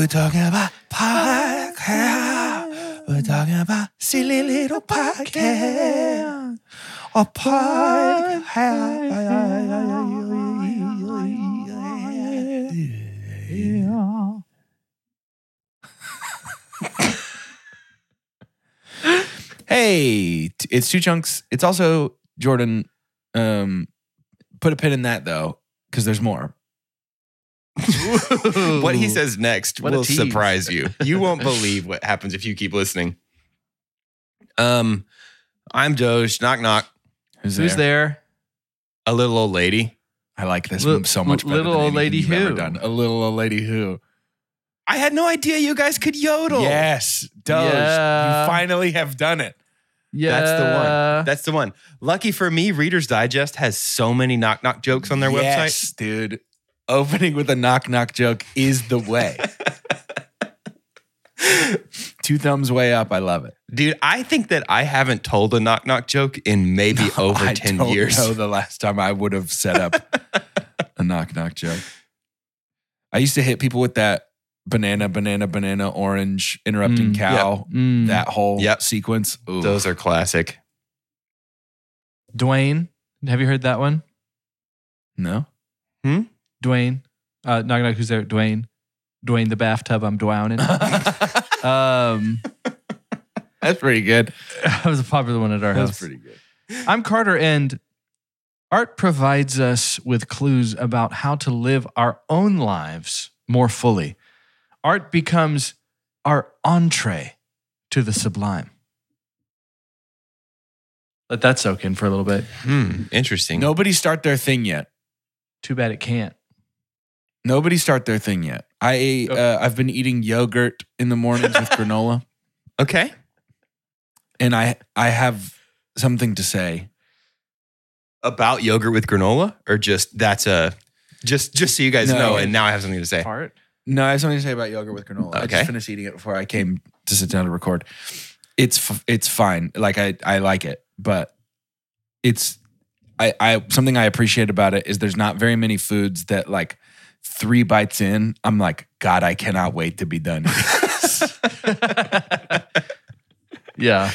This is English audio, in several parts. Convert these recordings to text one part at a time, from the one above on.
We're talking about podcast. We're talking about silly little podcast. A podcast. Hey, it's Two Chunks. It's also Jordan. Put a pin in that though, because there's more. What he says next will tease. surprise you. You won't believe what happens if you keep listening. I'm Doge. Knock knock. Who's there? A little old lady. I like this Little- so much better little than old anything lady you've ever who? done. A little old lady who. I had no idea you guys could yodel. Yes, Doge. Yeah. You finally have done it. Yeah. That's the one. That's the one. Lucky for me, Reader's Digest has so many knock knock jokes on their website. Yes, dude. Opening with a knock knock joke is the way. 2 thumbs way up. I love it. Dude, I think that I haven't told a knock knock joke in maybe over 10 years. I don't know the last time I would have set up a knock knock joke. I used to hit people with that banana, orange, interrupting cow, that whole sequence. Ooh. Those are classic. Dwayne. Have you heard that one? No? Dwayne. Knock knock. Who's there? Dwayne. Dwayne the bathtub. I'm drowning. That's pretty good. That was a popular one at our house. That's pretty good. I'm Carter, and art provides us with clues about how to live our own lives more fully. Art becomes our entree to the sublime. Let that soak in for a little bit. Interesting. Nobody start their thing yet. Too bad it can't. Nobody start their thing yet. I've been eating yogurt in the mornings with granola, Okay. and I have something to say. About yogurt with granola, or just that's a just so you guys No. know, and now I have something to say. Art? No, I have something to say about yogurt with granola. I Okay. just finished eating it before I came to sit down to record. It's fine. Like I like it, but it's I something I appreciate about it is there's not very many foods that like 3 bites in, I'm like, God, I cannot wait to be done eating this. Yeah.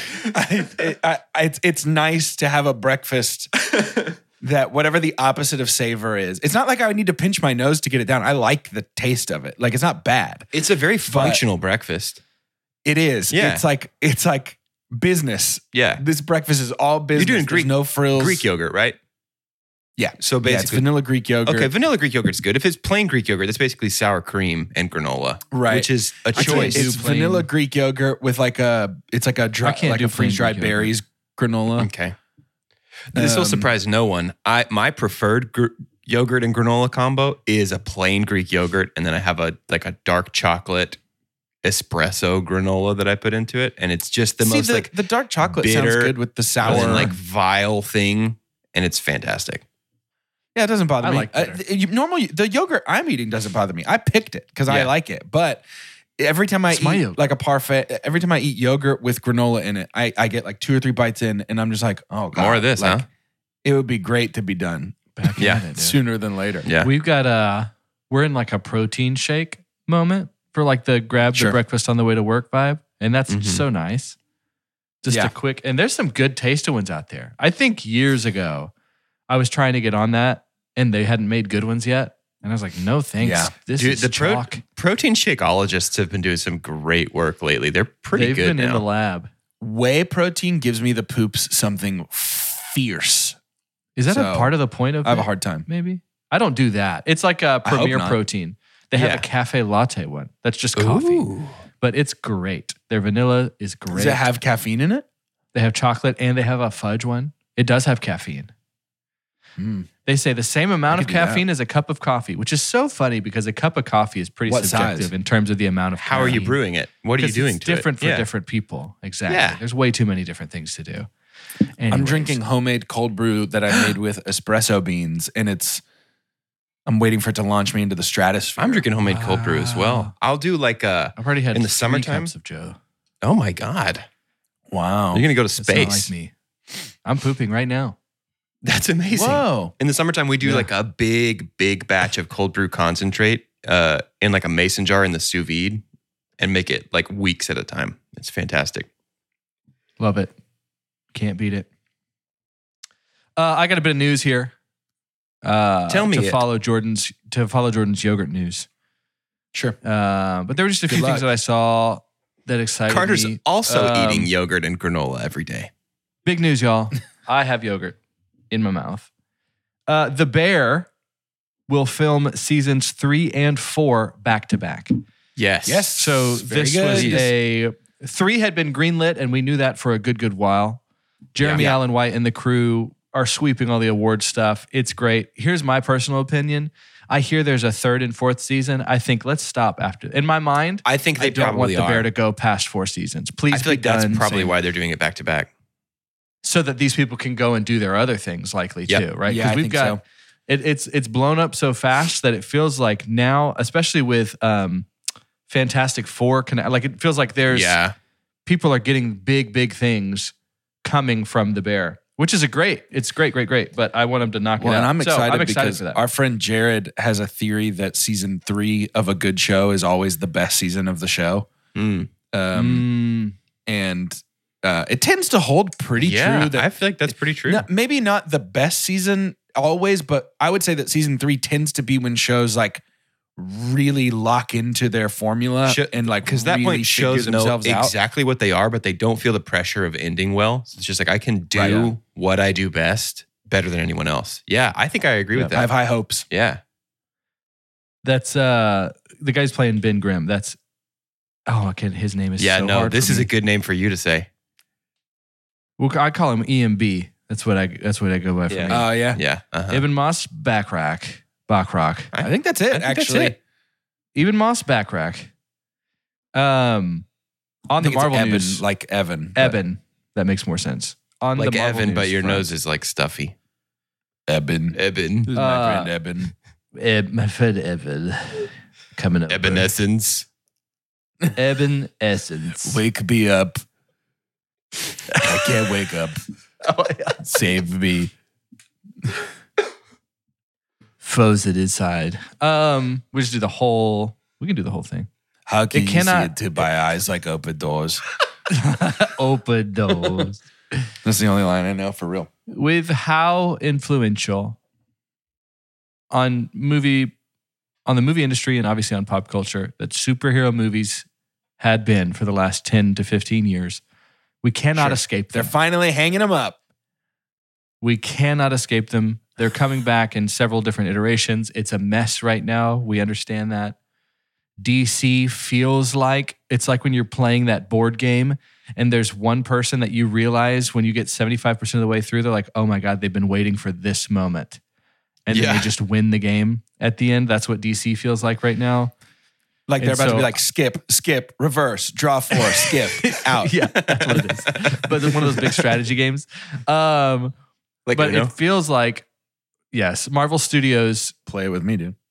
It's nice to have a breakfast that whatever the opposite of savor is. It's not like I would need to pinch my nose to get it down. I like the taste of it. Like it's not bad. It's a very functional breakfast. It is. Yeah. It's like business. Yeah. This breakfast is all business. You're doing There's no frills. Greek yogurt, right? Yeah. So Yeah, it's basically, vanilla Greek yogurt. okay, vanilla Greek yogurt's good. If it's plain Greek yogurt, that's basically sour cream and granola, Right. Which is a can't choice. do It's plain- vanilla Greek yogurt with like a dry, I can't like do a plain freeze dried Greek yogurt. berries granola. Okay. This will surprise no one. My preferred yogurt and granola combo is a plain Greek yogurt, and then I have a dark chocolate espresso granola that I put into it, and it's just the most like the dark chocolate bitter sounds good with the sour. and like vile thing, and it's fantastic. Yeah, it doesn't bother I me. like bitter. Normally, the yogurt I'm eating doesn't bother me. I picked it because I Yeah. like it. But every time I It's my eat yogurt. like a parfait, every time I eat yogurt with granola in it, I get like 2 or 3 bites in, and I'm just like, oh god, More of this, like, huh? It would be great to be done Back Yeah. at it, dude. sooner than later. Yeah. We've got we're in like a protein shake moment for like the grab Sure. the breakfast on the way to work vibe. And that's Mhm. so nice. Just Yeah. a quick, and there's some good tasted ones out there. I think years ago, I was trying to get on that and they hadn't made good ones yet. And I was like, no thanks. Yeah. This Dude, is the chalk. protein shakeologists have been doing some great work lately. They're pretty They've good been now. in the lab. Whey protein gives me the poops something fierce. Is that So, a part of the point of I have a it? hard time. Maybe? I don't do that. It's like a I hope Premier not. Protein. They have Yeah. a cafe latte one that's just coffee, Ooh. but it's great. Their vanilla is great. Does it have caffeine in it? They have chocolate and they have a fudge one. It does have caffeine. They say the same amount of could do that. caffeine as a cup of coffee, which is so funny because a cup of coffee is pretty What subjective size? in terms of the amount of How are you caffeine. brewing it? What are you 'Cause doing it's to different it? for different people. Exactly. Yeah. There's way too many different things to do. I'm Anyways. drinking homemade cold brew that I made with espresso beans, and I'm waiting for it to launch me into the stratosphere. I'm drinking homemade cold brew as well. I'll do like a. I've already had in the 3 summertime? cups of Joe. Oh my god! Wow. You're gonna go to That's not space. like me. I'm pooping right now. That's amazing. Whoa. In the summertime, we do Yeah. like a big batch of cold brew concentrate, in like a mason jar in the sous vide and make it like weeks at a time. It's fantastic. Love it. Can't beat it. I got a bit of news here. Tell me to follow Jordan's yogurt news. Sure. But there were just a few things that I saw that excited Carter's me. also eating yogurt and granola every day. Big news, y'all. I have yogurt in my mouth. The Bear will film seasons 3 and 4 back to back. Yes. So this was 3 had been greenlit, and we knew that for a good while. Jeremy Allen White and the crew are sweeping all the award stuff. It's great. Here's my personal opinion. I hear there's a 3rd and 4th season. I think let's stop after. In my mind, I think they don't want probably the Bear are. to go past 4 seasons. Please, I feel like be done. that's probably Same. why they're doing it back to back. So that these people can go and do their other things likely too, right? Yeah, I we've think got so. it's blown up so fast that it feels like now, especially with Fantastic Four, like it feels like there's people are getting big things coming from the Bear, which is it's great. But I want them to knock it out. And I'm excited, because for that. our friend Jared has a theory that season 3 of a good show is always the best season of the show. And it tends to hold pretty true. I feel like that's pretty true. Maybe not the best season always, but I would say that season 3 tends to be when shows like really lock into their formula and like because that really point shows know themselves out. exactly what they are, but they don't feel the pressure of ending well. So it's just like I can do what I do best better than anyone else. Yeah, I think I agree with that. I have high hopes. Yeah, that's the guy's playing Ben Grimm. That's his name is so hard this for is me. a good name for you to say. Well, I call him EMB. That's what I go by for me. Oh yeah. Yeah, Ibn Moss Backrack. I think that's it. Actually, Ibn Moss Backrack. On the Marvel Eben, news, like Evan. Eben. That makes more sense. On like the Marvel Evan, news but your front, nose is like stuffy. Eben. Eben. This is my friend Eben. My friend Evan coming up. Evanescence. Eben Essence. Wake me up. I can't wake up. Save me. Frozen inside. We just do the whole. We can do the whole thing. How can you cannot- see it to my eyes like open doors? Open doors. That's the only line I know for real. With how influential on the movie industry and obviously on pop culture that superhero movies had been for the last 10 to 15 years, we cannot escape them. They're finally hanging them up. We cannot escape them. They're coming back in several different iterations. It's a mess right now. We understand that. DC feels like it's like when you're playing that board game and there's one person that you realize when you get 75% of the way through, they're like, oh my God, they've been waiting for this moment. And then they just win the game at the end. That's what DC feels like right now. Like they're And about to so- be like skip, reverse, draw 4, skip, out. Yeah, that's what it is. But it's one of those big strategy games. But it feels like, yes, Marvel Studios Play it with me, dude.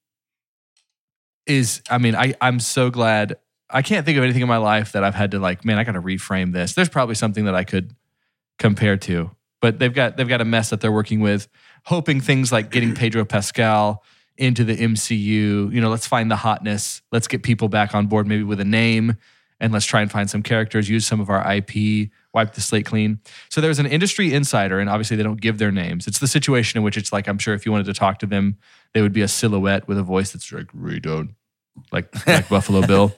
I'm so glad. I can't think of anything in my life that I've had to like, man, I got to reframe this. There's probably something that I could compare to, but they've got a mess that they're working with, hoping things like getting Pedro Pascal into the MCU. Let's find the hotness. Let's get people back on board, maybe with a name, and let's try and find some characters, use some of our IP, wipe the slate clean. So there's an industry insider, and obviously they don't give their names. It's the situation in which it's like, I'm sure if you wanted to talk to them, they would be a silhouette with a voice that's like, redone, like Buffalo Bill.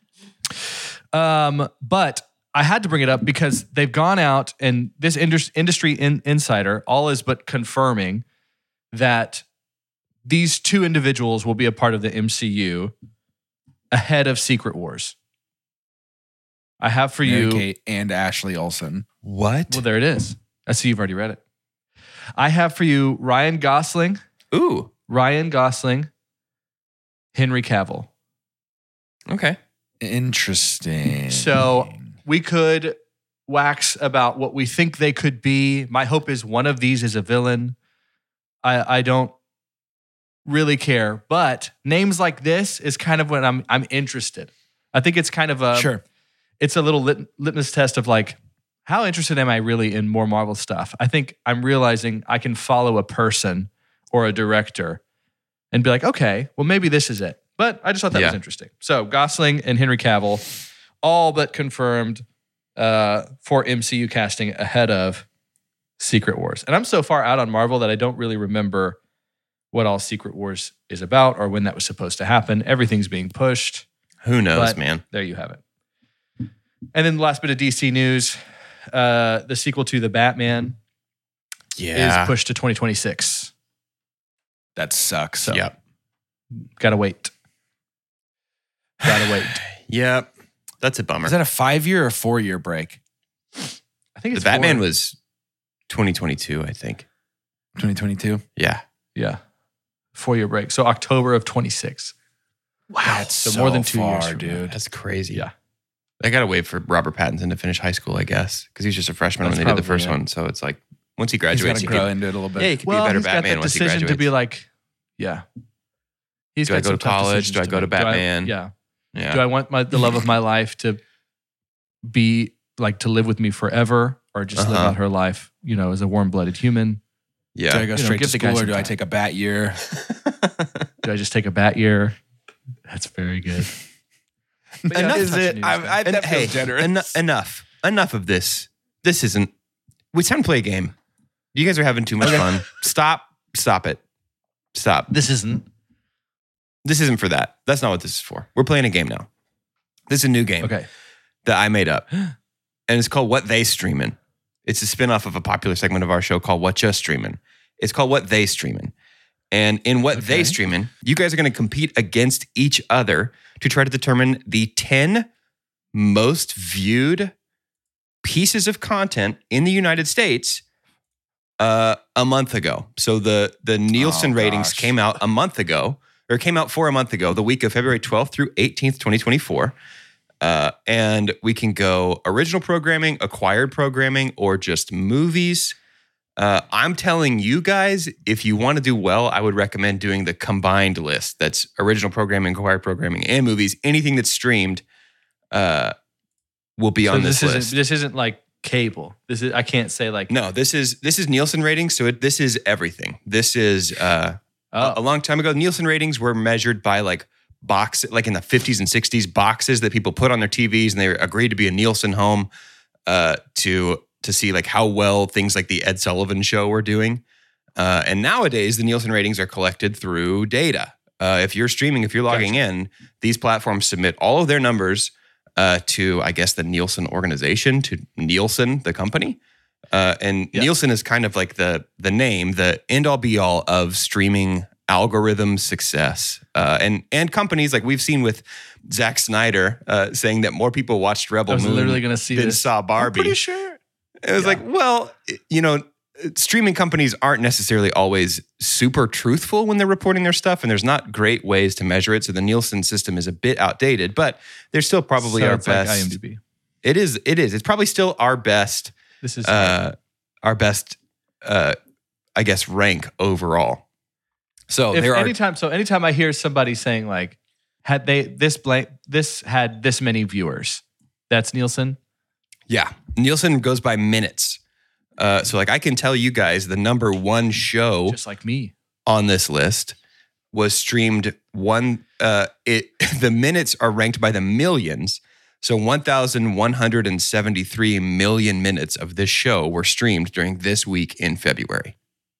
But I had to bring it up because they've gone out and this industry insider all is but confirming that these two individuals will be a part of the MCU ahead of Secret Wars. I have for Mary you. Kate and Ashley Olsen. What? Well, there it is. I see you've already read it. I have for you Ryan Gosling, Ooh. Henry Cavill. Okay. Interesting. So we could wax about what we think they could be. My hope is one of these is a villain. I don't really care, but names like this is kind of when I'm interested. I think it's kind of a sure. It's a little litmus test of like, how interested am I really in more Marvel stuff? I think I'm realizing I can follow a person or a director and be like, okay, well, maybe this is it. But I just thought that was interesting. So Gosling and Henry Cavill, all but confirmed for MCU casting ahead of Secret Wars. And I'm so far out on Marvel that I don't really remember what all Secret Wars is about or when that was supposed to happen. Everything's being pushed. Who knows, But man? there you have it. And then the last bit of DC news, the sequel to The Batman Yeah. is pushed to 2026. That sucks. So Yep. gotta wait. Gotta wait. Yep. That's a bummer. Is that a 5-year or 4-year break? I think The it's Batman 4. was 2022, I think. 2022. Yeah. Yeah. 4-year break. So October of 26. Wow, that's So more than 2 years far, from now. dude. That's crazy. Yeah. I got to wait for Robert Pattinson to finish high school, I guess, because he was just a freshman That's when they did the probably first it. one. So it's like, once he He's got graduates, to he grow could, into it a little bit. yeah, he could Well, be a better he's got Batman that once he decision graduates. to be like, yeah. He's Do I got go some to tough college? decisions Do I go to make. Do I- Batman? yeah. yeah. Do I want the love of my life to be like to live with me forever, or just live Uh-huh. out her life, as a warm-blooded human? Do I yeah. go straight to give the guy school or some do I time. take a bat year? Do I just take a bat year? That's very good. But Enough that's is touching it. news, I- guys. I- And that feels generous. enough of this. This isn't. It's time to play a game. You guys are having too much fun. Stop it. Stop. This isn't. This isn't for that. That's not what this is for. We're playing a game now. This is a new game Okay. that I made up. And it's called What They Streamin'. It's a spinoff of a popular segment of our show called What Just Streamin'. It's called What They Streamin'. And in What They Okay. Streamin', you guys are going to compete against each other to try to determine the 10 most viewed pieces of content in the United States a month ago. So the Nielsen ratings gosh. came out a month ago, or came out for a month ago, the week of February 12th through 18th, 2024. And we can go original programming, acquired programming, or just movies. I'm telling you guys, if you want to do well, I would recommend doing the combined list. That's original programming, acquired programming, and movies. Anything that's streamed will be on this list. This isn't like cable. I can't say like No, this is Nielsen ratings. So this is everything. This is a long time ago. Nielsen ratings were measured by like in the 50s and 60s, boxes that people put on their TVs, and they agreed to be a Nielsen home to see like how well things like the Ed Sullivan Show were doing. And nowadays, the Nielsen ratings are collected through data. If you're streaming, if you're logging in, these platforms submit all of their numbers to, I guess, the Nielsen organization, to Nielsen, the company. And Nielsen is kind of like the name, the end-all be-all of streaming algorithm success. And companies like we've seen with Zack Snyder saying that more people watched Rebel I was Moon literally going to see than this. saw Barbie. I'm pretty sure. It was like, well, streaming companies aren't necessarily always super truthful when they're reporting their stuff, and there's not great ways to measure it. So the Nielsen system is a bit outdated, but they're still probably So our it's like best. IMDb. It is. It's probably still our best. This is Our best. I guess rank overall. So there are. anytime I hear somebody saying like, had they this had this many viewers, that's Nielsen. Yeah, Nielsen goes by minutes. So like I can tell you guys the number one show Just like me. on this list was streamed the minutes are ranked by the millions. So 1,173 million minutes of this show were streamed during this week in February.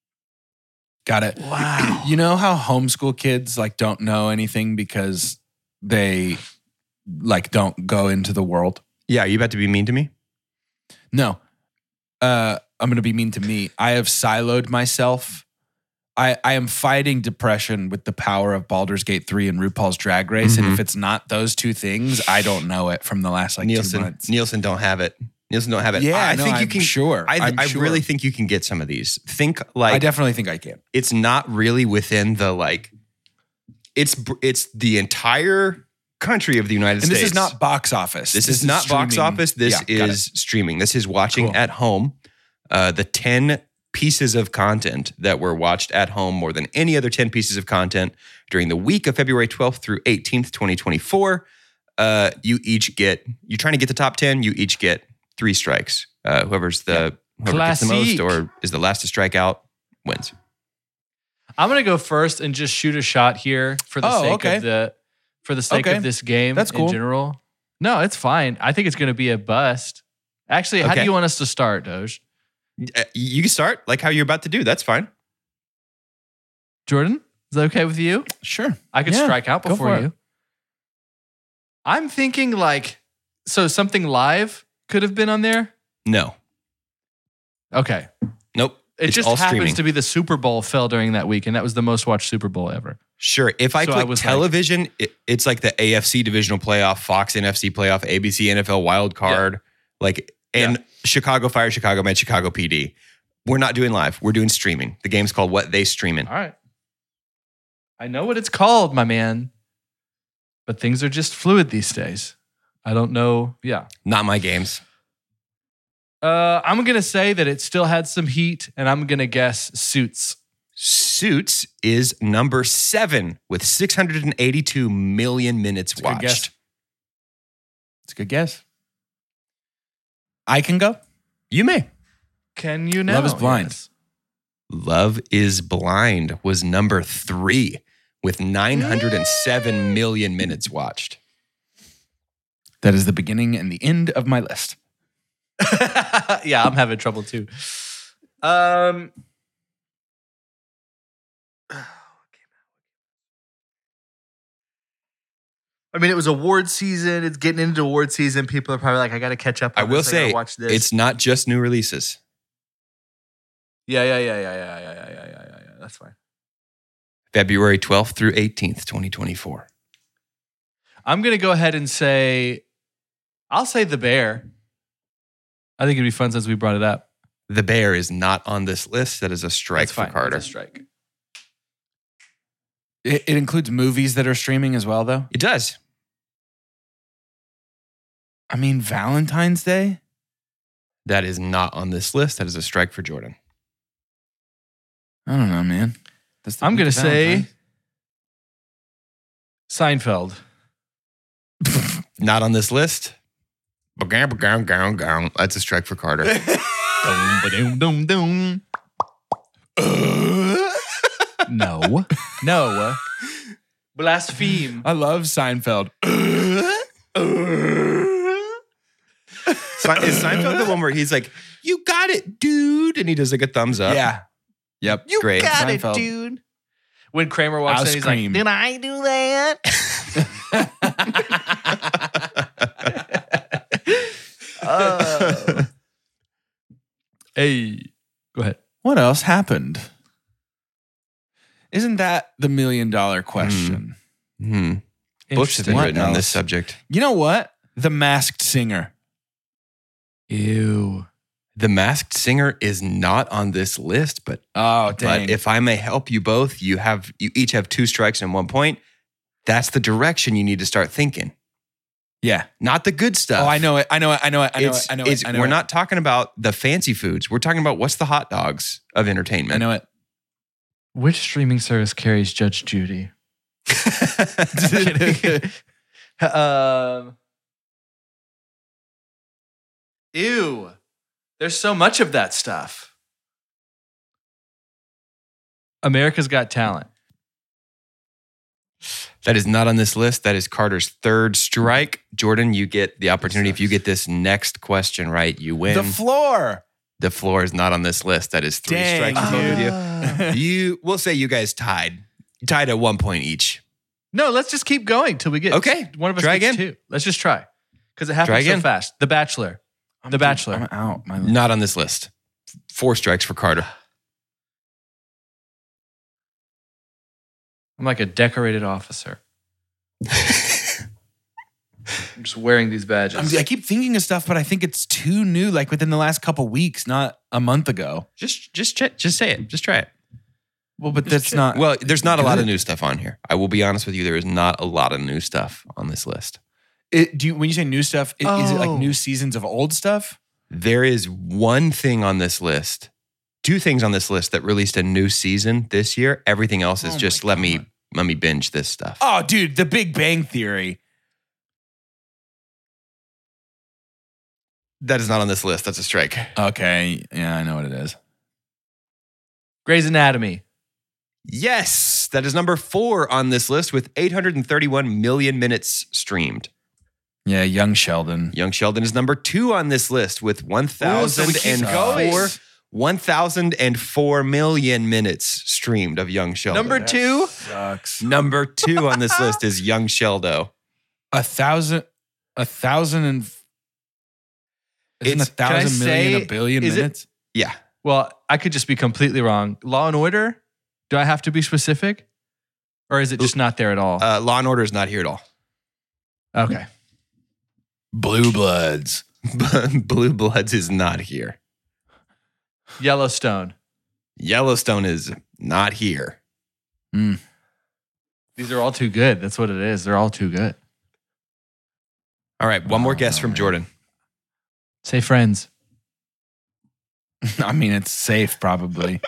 Got it. Wow. You know how homeschool kids like don't know anything because they like don't go into the world? Yeah, are you about to be mean to me? No. I'm going to be mean to me. I have siloed myself. I am fighting depression with the power of Baldur's Gate 3 and RuPaul's Drag Race. And if it's not those two things, I don't know it from the last like 2 months. Nielsen don't have it. Nielsen don't have it. Yeah, I no, think you I'm can. sure. I sure. really think you can get some of these. Think I like definitely think I can. it's not really within the like. It's the entire country of the United And States. this is not box office. This is not box streaming. office. This Yeah, got is streaming. This is watching Cool. at home. The 10 pieces of content that were watched at home more than any other 10 pieces of content during the week of February 12th through 18th, 2024. You're trying to get the top 10, you each get 3 strikes. Whoever gets the most Classique. or is the last to strike out wins. I'm gonna go first and just shoot a shot here for the sake okay. of for the sake Okay. of this game That's cool. in general. No, it's fine. I think it's going to be a bust. Actually, how do Okay. you want us to start, Doge? You can start like how you're about to do. That's fine. Jordan, is that okay with you? Sure. I could Yeah, strike out go before for it. you. I'm thinking so something live could have been on there. No. Okay. Nope. It It's just all happens streaming. to be the Super Bowl fell during that week, and that was the most watched Super Bowl ever. Sure. If I So I click was television, it's like the AFC divisional playoff, Fox NFC playoff, ABC NFL wild card, and Chicago Fire, Chicago Med, Chicago PD. We're not doing live. We're doing streaming. The game's called What They Streaming. All right. I know what it's called, my man, but things are just fluid these days. I don't know. Yeah. Not my games. I'm going to say that it still had some heat, and I'm going to guess Suits. Suits is number 7 with 682 million minutes It's a good guess. watched. It's a good guess. I can go. You may. Can you know? Love is Blind. Yes. Love is Blind was number 3 with 907 million minutes watched. That is the beginning and the end of my list. Yeah, I'm having trouble too. I mean, it was award season. It's getting into award season. People are probably like, I got to catch up. I on will this. I gotta say, watch this. it's not just new releases. Yeah. That's fine. February 12th through 18th, 2024. I'm gonna go ahead and say, I'll say The Bear. I think it'd be fun since we brought it up. The Bear is not on this list. That is a strike That's for fine. Carter. That's a strike. It includes movies that are streaming as well, though. It does. I mean, Valentine's Day. That is not on this list. That is a strike for Jordan. I don't know, man. That's the I'm week gonna of say Valentine's. Seinfeld. Not on this list. That's a strike for Carter. Dum-ba-dum-dum-dum. No. Blaspheme. I love Seinfeld. Is Seinfeld the one where he's like, "You got it, dude," and he does like a thumbs up? Yeah. Yep. You Great. got Seinfeld. it, dude. When Kramer walks Ice in, he's cream. like, "Did I do that?" Hey, go ahead. What else happened? Isn't that the $1 million question? Books have been What written on this else? subject. You know what? The Masked Singer. Ew. The Masked Singer is not on this list, but Oh, dang. But if I may help you both, you each have 2 strikes and 1 point. That's the direction you need to start thinking. yeah. Not the good stuff. Oh, I know it. We're not talking about the fancy foods. We're talking about what's the hot dogs of entertainment. I know it. Which streaming service carries Judge Judy? Ew. There's so much of that stuff. America's Got Talent. That is not on this list. That is Carter's 3rd strike. Jordan, you get the opportunity. If you get this next question right, you win. The Floor. The Floor is not on this list. That is 3 Dang, strikes for both of you. Ah. We'll say you guys tied at 1 point each. No, let's just keep going till we get Okay. one of us Try gets again. 2. Let's just try. Because it happens Try so again. fast. The Bachelor. The Bachelor. I'm out. My Not on this list. 4 strikes for Carter. I'm like a decorated officer. I'm just wearing these badges. I keep thinking of stuff, but I think it's too new, like within the last couple weeks, not a month ago. Just say it. Just try it. Well, but that's not. Well, there's not a lot of Good. new stuff on here. I will be honest with you. There is not a lot of new stuff on this list. When you say new stuff, is it like Oh. new seasons of old stuff? There is one thing on this list, 2 things on this list that released a new season this year. Everything else is Oh just my let me binge this stuff. Oh, dude, The Big Bang Theory. That is not on this list. That's a strike. Okay, yeah, I know what it is. Grey's Anatomy. Yes, Sports. That is number 4 on this list with 831 million minutes streamed. Yeah, Young Sheldon. Young Sheldon is number 2 on this list with 1,004 million minutes streamed of Young Sheldon. Number 2? Sucks. Number 2 on this list is Young Sheldo. 1,000 and isn't It's- 1,000 million a billion is it- minutes? Yeah. Well, I could just be completely wrong. Law and Order? Do I have to be specific? Or is it just not there at all? Law and Order is not here at all. Okay. Blue Bloods. Blue Bloods is not here. Yellowstone. Yellowstone is not here. These are all too good. That's what it is. They're all too good. All right, one more guess from Jordan. Say Friends. I mean, it's safe probably.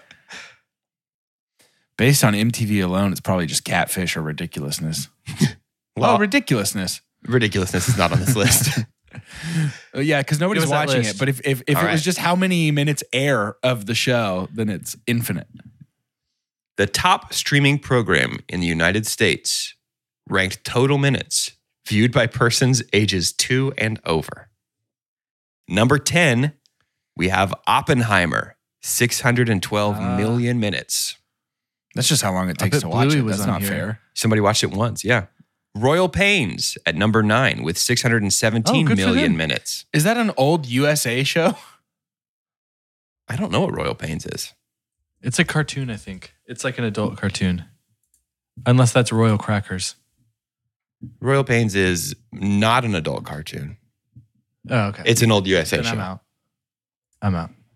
Based on MTV alone, it's probably just Catfish or Ridiculousness. Well, Ridiculousness. Ridiculousness is not on this list. Yeah, because nobody's Give us that watching list. it. But if All it right. was just how many minutes air of the show, then it's infinite. The top streaming program in the United States ranked total minutes viewed by persons ages 2 and over. Number 10, we have Oppenheimer, 612 million minutes. That's just how long it takes bet to watch Bluey it. was That's on not here. fair. Somebody watched it once, yeah. Royal Pains at number 9 with 617 Oh, good for million them. minutes. Is that an old USA show? I don't know what Royal Pains is. It's a cartoon, I think. It's like an adult cartoon. Unless that's Royal Crackers. Royal Pains is not an adult cartoon. Oh, okay. It's an old USA Then show. I'm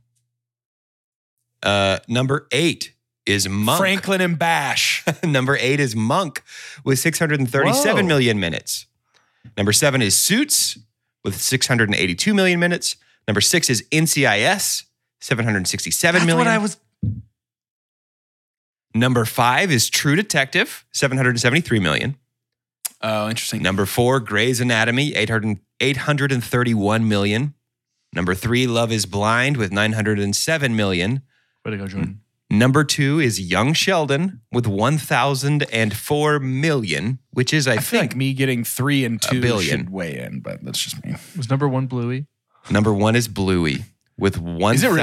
out. Number 8 is Monk. Franklin and Bash. Number 8 is Monk with 637 Whoa. million minutes. Number 7 is Suits with 682 million minutes. Number 6 is NCIS, 767 That's million. what I was. Number 5 is True Detective, 773 million. Oh, interesting. Number 4, Grey's Anatomy, 831 million. Number 3, Love is Blind with 907 million. Way to go, Jordan. Number 2 is Young Sheldon with 1,004 million, which is, I I feel think, like me getting 3 and 2 billion. should weigh in, but that's just me. Was number 1 Bluey? number 1 is Bluey with Is it really?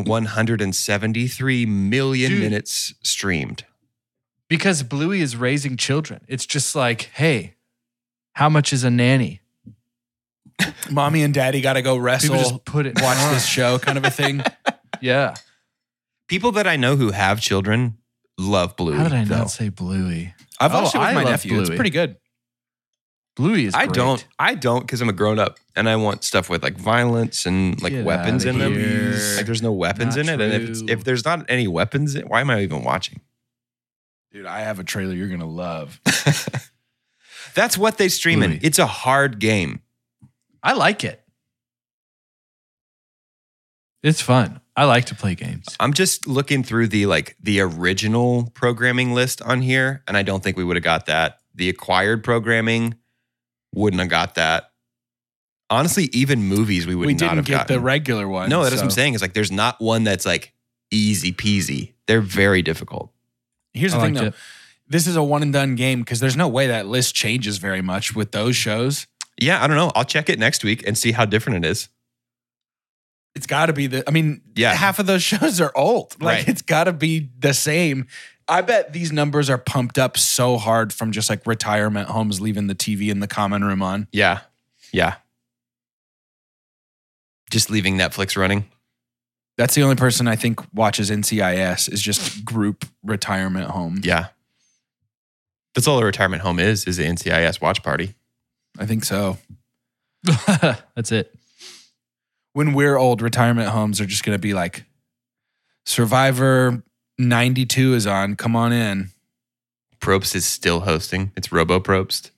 1,173 million Dude. minutes streamed. Because Bluey is raising children. It's just like, hey, how much is a nanny? Mommy and Daddy got to go People wrestle, just put it. watch this show kind of a thing. Yeah. People that I know who have children love Bluey. How did I though. not say Bluey? I've watched it with I my love nephew. It's Bluey. pretty good. Bluey is I great. don't because I'm a grown up and I want stuff with like violence and like Get weapons outta in them. here. Like there's no weapons Not in it. And true. if there's not any weapons, why am I even watching? Dude, I have a trailer you're going to love. That's what they stream in. Bluey. It's a hard game. I like it. It's fun. I like to play games. I'm just looking through the original programming list on here, and I don't think we would have got that. The acquired programming wouldn't have got that. Honestly, even movies we would We not didn't have get gotten. the regular one. No, that's what I'm so- saying. Is like there's not one that's like easy peasy. They're very difficult. Here's the I thing, liked though. it. This is a one and done game because there's no way that list changes very much with those shows. Yeah, I don't know. I'll check it next week and see how different it is. It's got to be Yeah. half of those shows are old. Like Right. it's got to be the same. I bet these numbers are pumped up so hard from just like retirement homes leaving the TV in the common room on. Yeah. Yeah. Just leaving Netflix running. That's the only person I think watches NCIS is just group retirement home. Yeah. That's all a retirement home is the NCIS watch party. I think so. That's it. When we're old, retirement homes are just going to be like Survivor 92 is on. Come on in. Probst is still hosting. It's Robo Probst.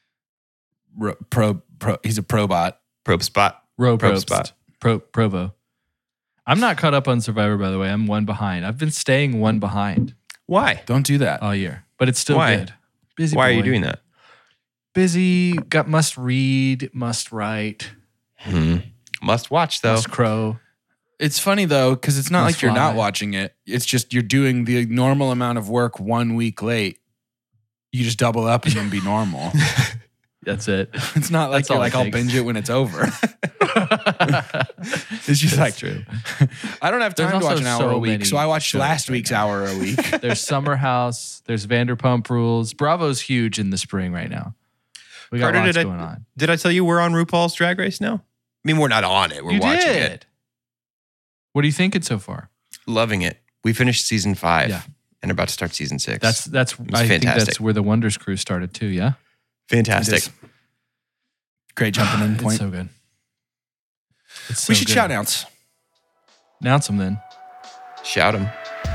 He's a probot. Probspot. Probst. Provo. I'm not caught up on Survivor, by the way. I'm one behind. I've been staying one behind Why? Don't do that. all year, but it's still Why? good. Busy. Why are you boy. doing that? Busy. Got must read, must write, Must watch though. must crow. It's funny though, because it's not Let's like you're not fly. watching it. It's just you're doing the normal amount of work 1 week late. You just double up and then be normal. That's it. It's not like That's you're all it like, I'll takes. binge it when it's over. It's just like, true. I don't have There's time to watch also an hour so a week, many so I watched shows last right week's now. hour a week. There's Summer House. There's Vanderpump Rules. Bravo's huge in the spring right now. We got Carter, lots did I- going on. Did I tell you we're on RuPaul's Drag Race now? I mean, we're not on it. We're You watching did. it. What are you thinking so far? Loving it. We finished season 5 Yeah. and are about to start season 6. That's I think fantastic. that's where the Wonders Crew started too. Yeah, fantastic. It is. Great jumping in It's point. so good. It's We so should good. shout outs. Announce them then. Shout them.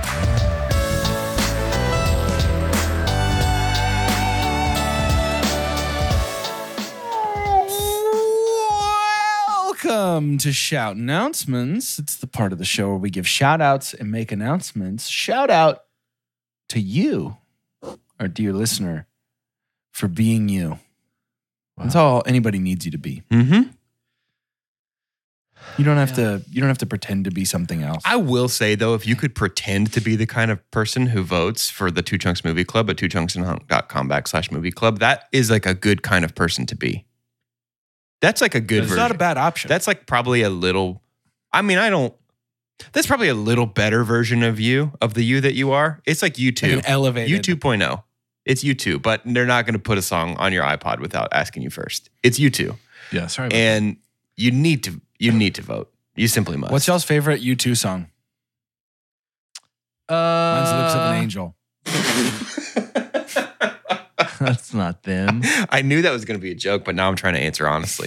Welcome to Shout Announcements. It's the part of the show where we give shout outs and make announcements. Shout out to you, our dear listener, for being you. That's all anybody needs you to be. Mm-hmm. You don't have to pretend to be something else. I will say, though, if you could pretend to be the kind of person who votes for the Two Chunks Movie Club at twochunksandhunk.com/movie club, that is like a good kind of person to be. That's like a good It's version. not a bad option. That's like probably a little, that's probably a little better version of you, of the you that you are. It's like you like two. an elevated. You 2.0. It's you two, but they're not going to put a song on your iPod without asking you first. It's you two. Yeah, sorry. About And you need to vote. You simply must. What's y'all's favorite U2 song? Mine's Lips of an Angel. That's not them. I knew that was going to be a joke, but now I'm trying to answer honestly.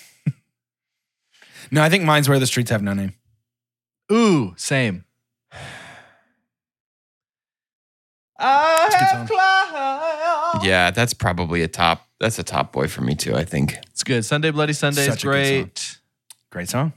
No, I think mine's Where the Streets Have No Name. Ooh, same. It's a good song. Yeah, that's probably a top boy for me too, I think. It's good. Sunday Bloody Sunday is Such a good song. great. Great song.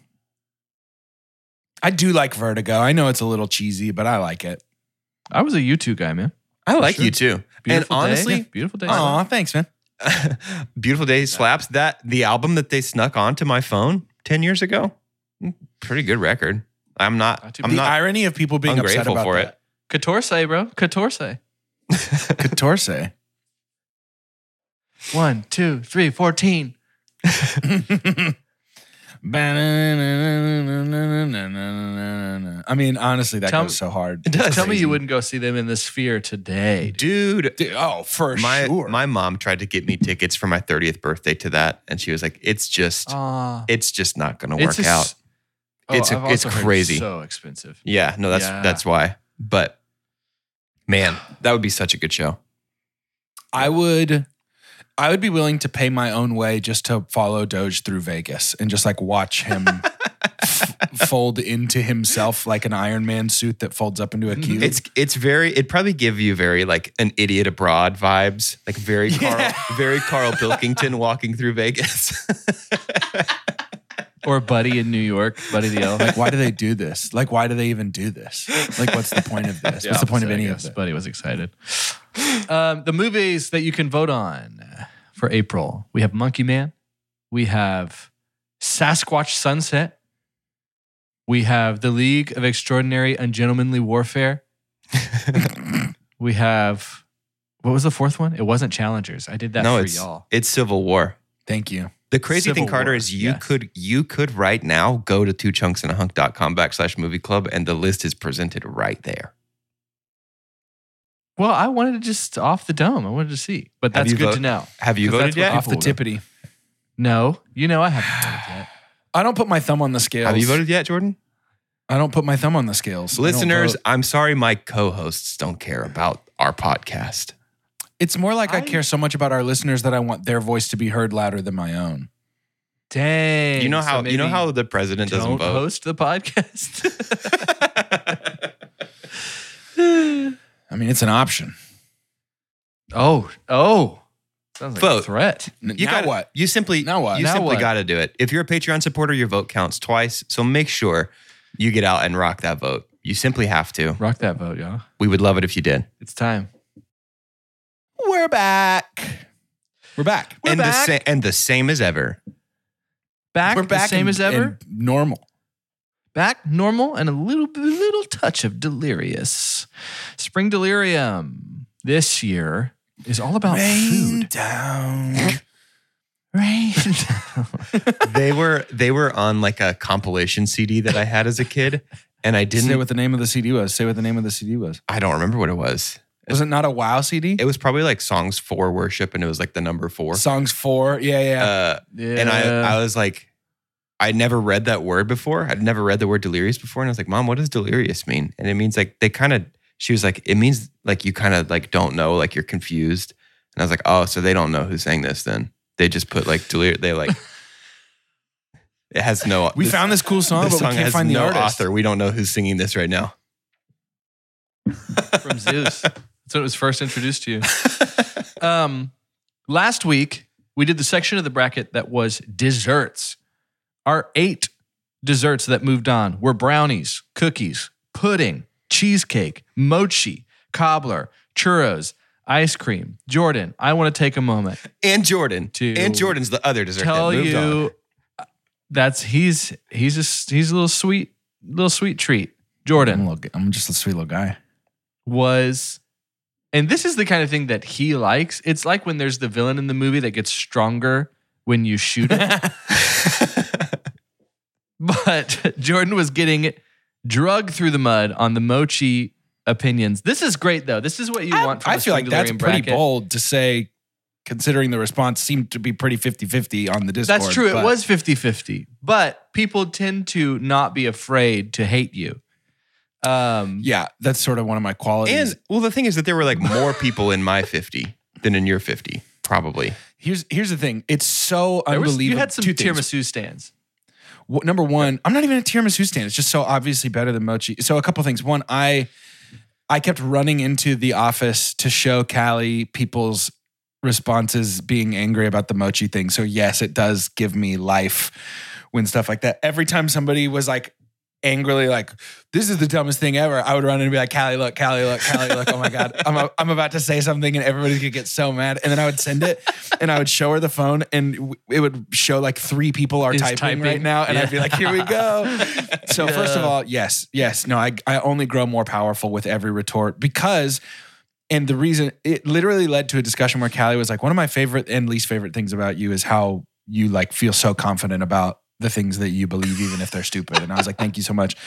I do like Vertigo. I know it's a little cheesy, but I like it. I was a U2 guy, man. I like sure. you too. Beautiful and Day. honestly, Yeah, Beautiful Day. Aw, thanks, man. Beautiful Day slaps. That the album that they snuck onto my phone 10 years ago, pretty good record. I'm Not too not The irony of people being upset ungrateful about for that. it. Catorce, bro. Catorce. Catorce. 1, 2, 3, 14. I mean, honestly, that Tell goes me- so hard. It does. Tell me Crazy. you wouldn't go see them in the Sphere today. Dude, Oh, for my sure. my mom tried to get me tickets for my 30th birthday to that, and she was like, "It's just not going to work out." It's crazy. So expensive. Yeah, no, Yeah. that's why. But man, that would be such a good show. I would be willing to pay my own way just to follow Doge through Vegas and just like watch him fold into himself like an Iron Man suit that folds up into a cube. It'd probably give you very like an Idiot Abroad vibes, like very Carl Pilkington walking through Vegas. Or Buddy in New York. Buddy the Elf. Like, why do they do this? Like, why do they even do this? Like, what's the point of this? What's the point of any of this? Buddy was excited. The movies that you can vote on for April. We have Monkey Man. We have Sasquatch Sunset. We have The League of Extraordinary Ungentlemanly Warfare. We have, what was the fourth one? It wasn't Challengers. I did that for y'all. it's Civil War. Thank you. The crazy thing, Civil Carter, War, is you yes. could right now go to twochunksandahunk.com/movie club, and the list is presented right there. Well, I wanted to just off the dome. I wanted to see. But Have that's you good vote- to know. Have you 'Cause voted that's what yet? Off the people will. tippity. No. I haven't voted yet. I don't put my thumb on the scales. Have you voted yet, Jordan? I don't put my thumb on the scales. I don't Listeners, vote. I'm sorry my co-hosts don't care about our podcast. It's more like I I- care so much about our listeners that I want their voice to be heard louder than my own. Dang. You know So how maybe the president doesn't don't vote? host the podcast. I mean, it's an option. Oh. Sounds like a Vote. threat. Now gotta- what? You simply Now what? You Now simply what? got to do it. If you're a Patreon supporter, your vote counts twice. So make sure you get out and rock that vote. You simply have to. Rock that vote, y'all. We would love it if you did. It's time. We're back. We're back. We're back. And the same as ever. Back We're the back same and- as ever? and normal. back normal and a little touch of delirious. Spring Delirium this year is all about food. Down. Rain down. They were on like a compilation CD that I had as a kid, and I didn't Say what the name of the CD was. Say what the name of the CD was. I don't remember what it was. Was it not a WoW CD? It was probably like Songs for Worship, and it was like the number 4. Songs 4. Yeah. And I was like, I never read that word before. I'd never read the word delirious before. And I was like, Mom, what does delirious mean? And it means like she was like, it means like you kind of like don't know, like you're confused. And I was like, oh, so they don't know who sang this then. They just put like delirious. They like, it has no. We found this cool song, but we can't find the artist. Author. We don't know who's singing this right now. From Zeus. That's when it was first introduced to you. Last week, we did the section of the bracket that was desserts. Our 8 desserts that moved on were brownies, cookies, pudding, cheesecake, mochi, cobbler, churros, ice cream. Jordan, I want to take a moment. And Jordan's the other dessert tell that moved you on. That's he's a little sweet treat. Jordan I'm just a sweet little guy. was, and this is the kind of thing that he likes. It's like when there's the villain in the movie that gets stronger when you shoot it. But Jordan was getting drugged through the mud on the mochi opinions. This is great, though. This is what you want from I a feel like Spring that's Delirium pretty bracket. bold to say, considering the response seemed to be pretty 50-50 on the Discord. That's true. but- It was 50-50. But people tend to not be afraid to hate you. Yeah, that's sort of one of my qualities. And well, the thing is that there were like more people in my 50 than in your 50, probably. Here's the thing. It's so unbelievable. You had some Two things. tiramisu stands. Number one, I'm not even a tiramisu stand. It's just so obviously better than mochi. So a couple things. One, I kept running into the office to show Callie people's responses being angry about the mochi thing. So yes, it does give me life when stuff like that. Every time somebody was like angrily like, this is the dumbest thing ever, I would run in and be like, Callie, look, oh my God, I'm about to say something and everybody could get so mad. And then I would send it and I would show her the phone and it would show like 3 people are typing right now. And I'd be like, here we go. So first of all, yes. No, I only grow more powerful with every retort because, and the reason it literally led to a discussion where Callie was like, one of my favorite and least favorite things about you is how you like feel so confident about the things that you believe, even if they're stupid. And I was like, thank you so much.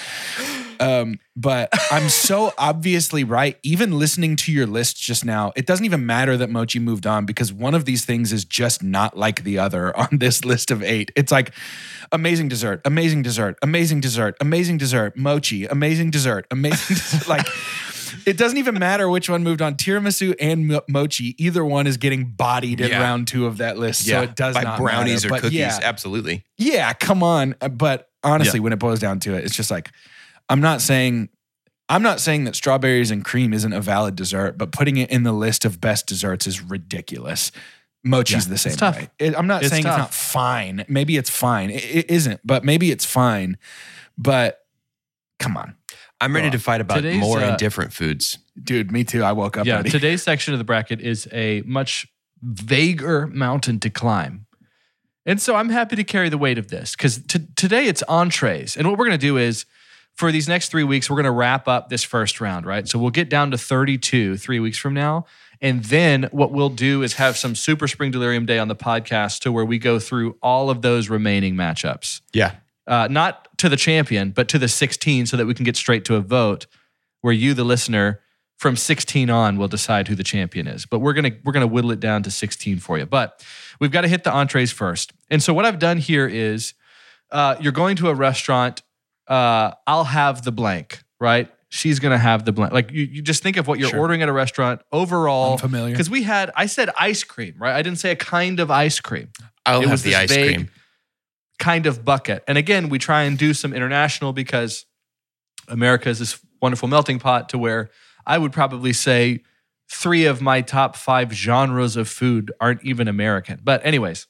But I'm so obviously right. Even listening to your list just now, it doesn't even matter that mochi moved on because one of these things is just not like the other on this list of 8. It's like amazing dessert, amazing dessert, amazing dessert, amazing dessert, mochi, amazing dessert, amazing dessert. Like, it doesn't even matter which one moved on. Tiramisu and mochi, either one is getting bodied in round 2 of that list. So it does by not brownies matter. or But cookies. Absolutely. Yeah, come on. But honestly, when it boils down to it, it's just like, I'm not saying that strawberries and cream isn't a valid dessert, but putting it in the list of best desserts is ridiculous. Mochi's the same way. I'm not saying it's not fine. Maybe it's fine. It isn't, but maybe it's fine. But come on. I'm ready to fight about Today's, more and different foods. Dude, me too. I woke up ready. Today's section of the bracket is a much vaguer mountain to climb. And so I'm happy to carry the weight of this because today it's entrees. And what we're going to do is for these next 3 weeks, we're going to wrap up this first round, right? So we'll get down to 32 3 weeks from now. And then what we'll do is have some Super Spring Delirium Day on the podcast to where we go through all of those remaining matchups. Yeah. Not to the champion, but to the 16 so that we can get straight to a vote where you, the listener, from 16 on will decide who the champion is. But we're gonna whittle it down to 16 for you. But we've got to hit the entrees first. And so what I've done here is you're going to a restaurant. I'll have the blank, right? She's going to have the blank. Like you just think of what you're ordering at a restaurant overall. Unfamiliar. Because I said ice cream, right? I didn't say a kind of ice cream. I'll It have was the this ice vague cream. kind of bucket. And again, we try and do some international because America is this wonderful melting pot to where I would probably say 3 of my top 5 genres of food aren't even American. But anyways,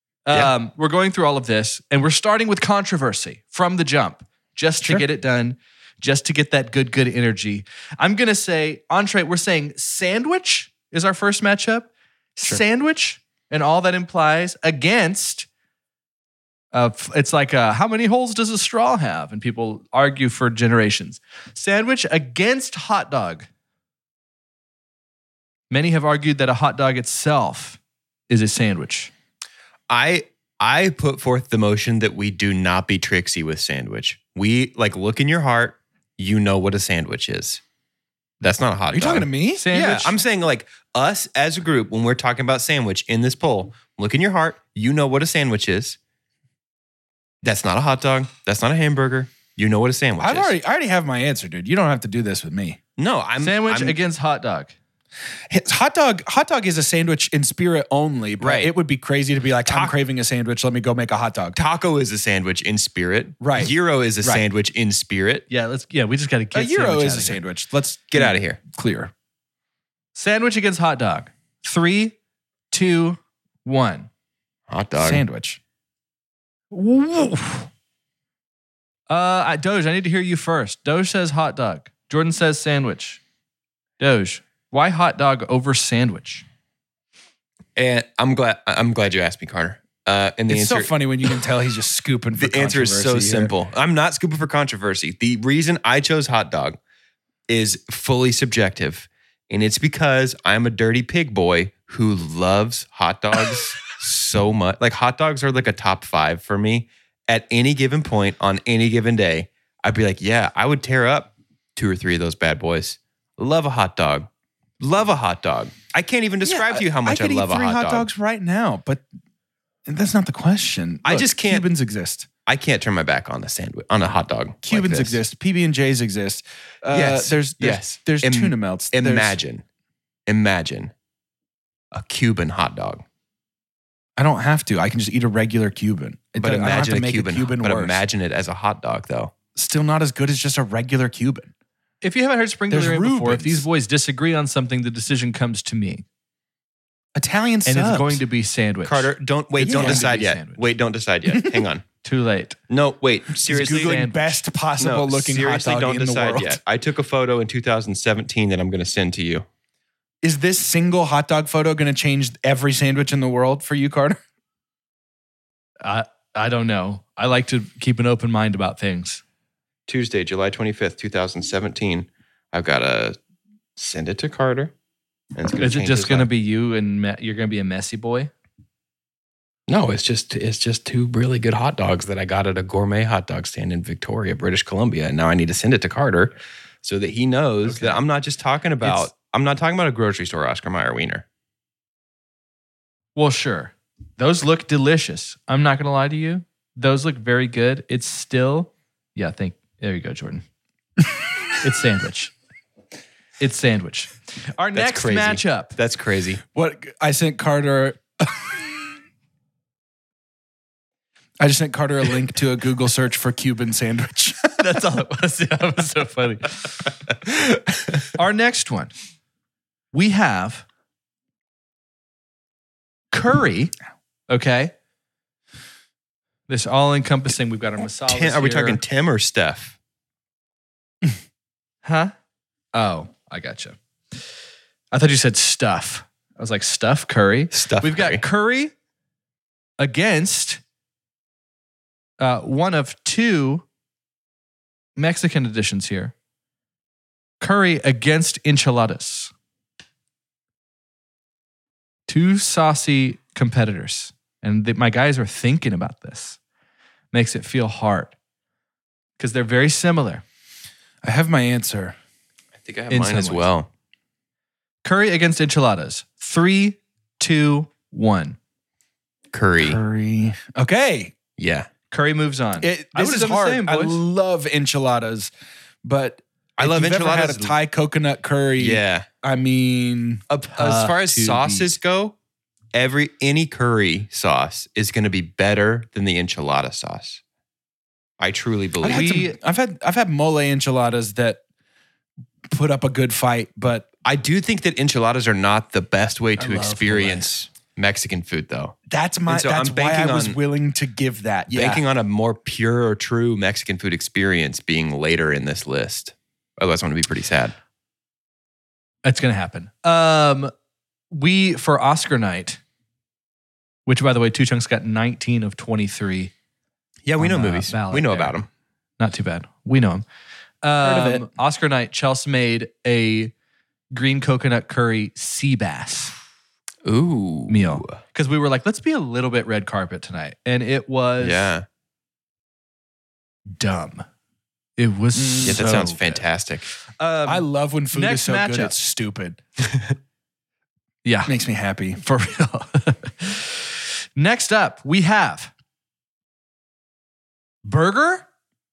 we're going through all of this and we're starting with controversy from the jump just to get it done, just to get that good energy. I'm going to say entree, we're saying sandwich is our first matchup. Sandwich and all that implies against It's like, how many holes does a straw have? And people argue for generations. Sandwich against hot dog. Many have argued that a hot dog itself is a sandwich. I put forth the motion that we do not be tricksy with sandwich. We look in your heart. You know what a sandwich is. That's not a hot dog. Are you talking to me? Sandwich. Yeah, I'm saying us as a group, when we're talking about sandwich in this poll, look in your heart. You know what a sandwich is. That's not a hot dog. That's not a hamburger. You know what a sandwich is. I already have my answer, dude. You don't have to do this with me. No, Sandwich against hot dog. Hot dog is a sandwich in spirit only, but Right. it would be crazy to be like, I'm craving a sandwich. Let me go make a hot dog. Taco is a sandwich in spirit. Right. Gyro is a Right. sandwich in spirit. Yeah, we just got to get A gyro sandwich is out a of here. sandwich. Let's Get out of here. Clear. Sandwich against hot dog. 3, 2, 1. Hot dog. Sandwich. Doge, I need to hear you first. Doge says hot dog. Jordan says sandwich. Doge, why hot dog over sandwich? And I'm glad you asked me, Carter. And the It's answer, so funny when you can tell he's just scooping for the answer is so controversy here. simple. I'm not scooping for controversy. The reason I chose hot dog is fully subjective. And it's because I'm a dirty pig boy who loves hot dogs so much. Like, hot dogs are like a top 5 for me. At any given point on any given day, I'd be like, yeah, I would tear up 2 or 3 of those bad boys. Love a hot dog. Love a hot dog. I can't even describe to you how much I could love eat a 3 hot dog. dogs right now, but that's not the question. I Look, just can't- Cubans exist. I can't turn my back on a hot dog. like Cubans this. exist. PB&Js exist. Yes. There's Im- tuna melts. There's- Imagine a Cuban hot dog. I don't have to. I can just eat a regular Cuban. But I don't have imagine to a make Cuban, but worse. imagine it as a hot dog, though. Still not as good as just a regular Cuban. If you haven't heard Spring There's Delivery before, if Rubens. these boys disagree on something, the decision comes to me. Italian And subs. it's going to be sandwich. Carter, don't It's going to decide be yet. sandwich. Wait, don't decide yet. Hang on. Too late. No, wait. He's Seriously, Googling Sandwich. best possible looking hot seriously, dog don't in the decide world. yet. I took a photo in 2017 that I'm going to send to you. Is this single hot dog photo going to change every sandwich in the world for you, Carter? I don't know. I like to keep an open mind about things. Tuesday, July 25th, 2017. I've got to send it to Carter. And it's gonna Is it change just his going to life. be you and you're going to be a messy boy? No, it's just 2 really good hot dogs that I got at a gourmet hot dog stand in Victoria, British Columbia. And now I need to send it to Carter so that he knows that I'm not just talking about a grocery store Oscar Mayer wiener. Well, sure. Those look delicious. I'm not going to lie to you. Those look very good. It's still, there you go, Jordan. It's sandwich. It's sandwich. Our That's next crazy. matchup. That's crazy. What I sent Carter. I just sent Carter a link to a Google search for Cuban sandwich. That's all it was. That was so funny. Our next one, we have curry. Okay. This all encompassing. We've got our masala. Are we talking Tim or Steph? Huh? Oh, I gotcha. I thought you said stuff. I was like, stuff, curry. Stuff. We've got curry against one of 2 Mexican editions here. Curry against enchiladas. 2 saucy competitors. And my guys are thinking about this. Makes it feel hard. Because they're very similar. I have my answer. I think I have in mine as some ways. well. Curry against enchiladas. 3, 2, 1. Curry. Okay. Yeah. Curry moves on. This I is would've done the hard. same, I boys. love enchiladas, but I if love you've ever enchiladas. had a Thai coconut curry. Yeah. I mean, As far as to sauces go, any curry sauce is going to be better than the enchilada sauce. I truly believe. I've had mole enchiladas that put up a good fight, but I do think that enchiladas are not the best way to love experience Mexican food, though. that's And so that's I'm why I banking was on- willing to give that. Yeah. Banking on a more pure or true Mexican food experience being later in this list. Otherwise, I'm going to be pretty sad. It's going to happen. For Oscar night, which by the way, Two Chunks got 19 of 23. Yeah, we on know the movies. ballot We know there. about them. Not too bad. We know him. Heard of it. Oscar night, Chelsea made a green coconut curry sea bass Ooh. meal. Because we were like, let's be a little bit red carpet tonight. And it was dumb. It was Yeah, that so sounds good. fantastic. I love when food is next so good matchup. it's stupid. Yeah, Makes me happy. for real. Next up, we have burger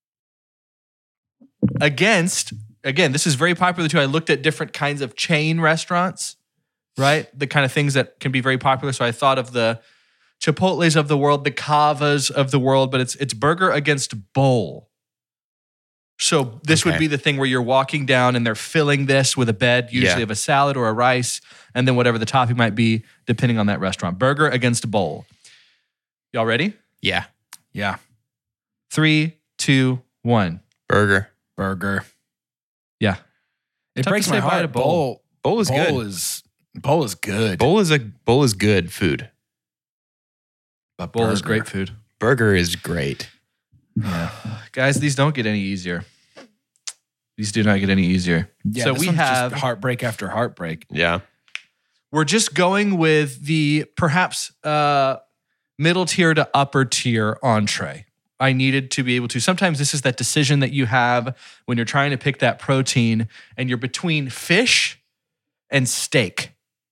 against, again, this is very popular too. I looked at different kinds of chain restaurants, right? The kind of things that can be very popular. So I thought of the Chipotles of the world, the Cavas of the world, but it's burger against bowl. So this would Okay. be the thing where you're walking down and they're filling this with a bed, usually Yeah. of a salad or a rice, and then whatever the topping might be, depending on that restaurant. Burger against bowl. Y'all ready? Yeah. Yeah. 3, 2, 1. Burger. Burger. Yeah. It Tough breaks to my say bye to heart. bowl. Bowl is good. Bowl is good. Bowl is good food. But Bowl is burger. great food. Burger is great. Yeah. Guys, these don't get any easier. These do not get any easier. Yeah, so this we one's just have, heartbreak after heartbreak. Yeah. we're just going with the perhaps middle tier to upper tier entree. I needed to be able to. Sometimes this is that decision that you have when you're trying to pick that protein and you're between fish and steak.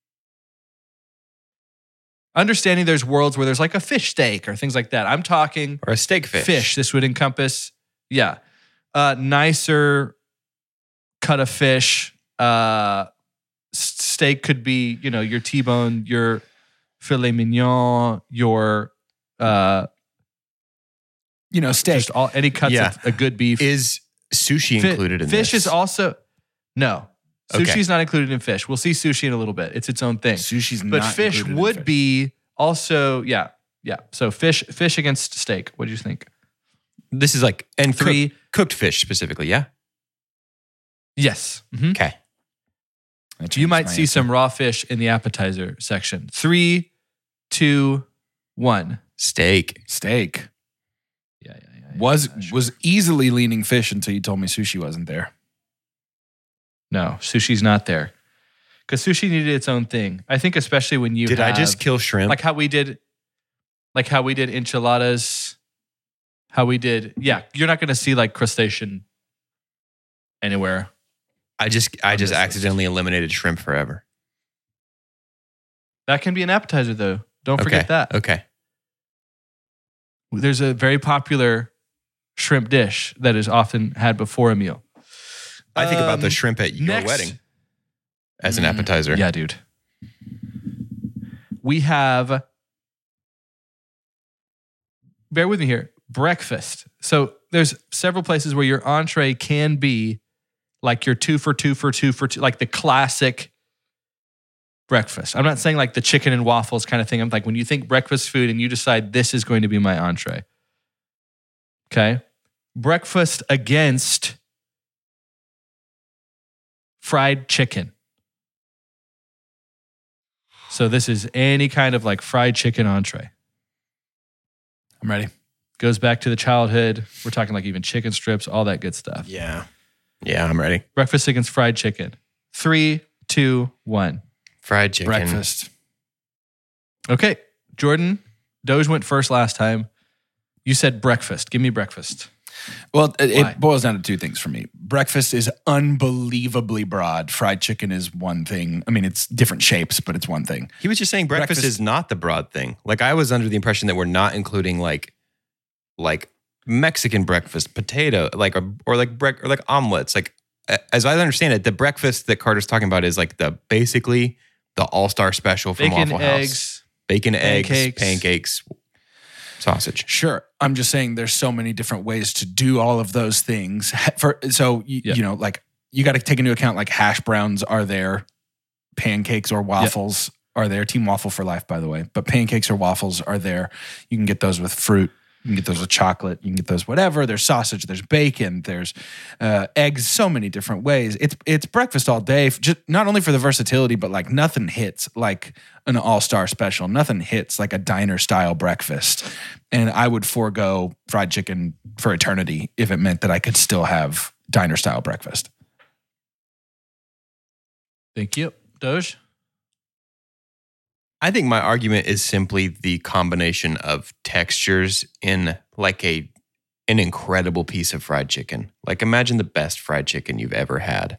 Understanding there's worlds where there's like a fish steak or things like that. I'm talking Or a steak fish. This would encompass, nicer cut of fish. Steak could be, your T-bone, your filet mignon, your Steak. just all any cuts Yeah. of a good beef. Is sushi included in fish this? is also no. Okay. Sushi's not included in fish. We'll see sushi in a little bit. It's its own thing. Sushi's But not fish included in would fish. be also, yeah. So fish against steak. What do you think? This is like, and Three. cooked fish specifically, yeah? Yes. Mhm. Okay. That You changed might my see answer. some raw fish in the appetizer section. 3, 2, 1. Steak. Steak. Yeah. Was easily leaning fish until you told me sushi wasn't there. No, sushi's not there. Because sushi needed its own thing. I think especially when you Did I have- just kill shrimp? like how we did enchiladas, you're not going to see like crustacean anywhere. I just this list. accidentally eliminated shrimp forever. That can be an appetizer though. Don't forget that. Okay. There's a very popular shrimp dish that is often had before a meal. I think about the shrimp at your next- wedding as an appetizer. Yeah, dude. We have, bear with me here, breakfast. So there's several places where your entree can be like your 2 for 2 for 2 for 2, like the classic breakfast. I'm not saying like the chicken and waffles kind of thing. I'm like when you think breakfast food and you decide this is going to be my entree. Okay. Breakfast against fried chicken. So this is any kind of like fried chicken entree. I'm ready. Goes back to the childhood. We're talking like even chicken strips, all that good stuff. Yeah. Yeah, I'm ready. Breakfast against fried chicken. 3, 2, 1. Fried chicken. Breakfast. Okay. Jordan, Doge went first last time. You said breakfast. Give me breakfast. Well, Why? it boils down to two things for me. Breakfast is unbelievably broad. Fried chicken is one thing. I mean, it's different shapes, but it's one thing. He was just saying breakfast is not the broad thing. Like I was under the impression that we're not including like Mexican breakfast, potato, like or like omelets. Like as I understand it, the breakfast that Carter's talking about is like basically the all-star special from Bacon, Waffle House. eggs. Bacon, pancakes. eggs, pancakes, sausage. Sure. I'm just saying there's so many different ways to do all of those things. You know, like you got to take into account like hash browns are there, pancakes or waffles are there. Team Waffle for life, by the way. But pancakes or waffles are there. You can get those with fruit. You can get those with chocolate. You can get those whatever. There's sausage. There's bacon. There's eggs. So many different ways. It's breakfast all day. Just not only for the versatility, but like nothing hits like an all-star special. Nothing hits like a diner style breakfast. And I would forego fried chicken for eternity if it meant that I could still have diner style breakfast. Thank you. Doge? I think my argument is simply the combination of textures in like an incredible piece of fried chicken. Like imagine the best fried chicken you've ever had.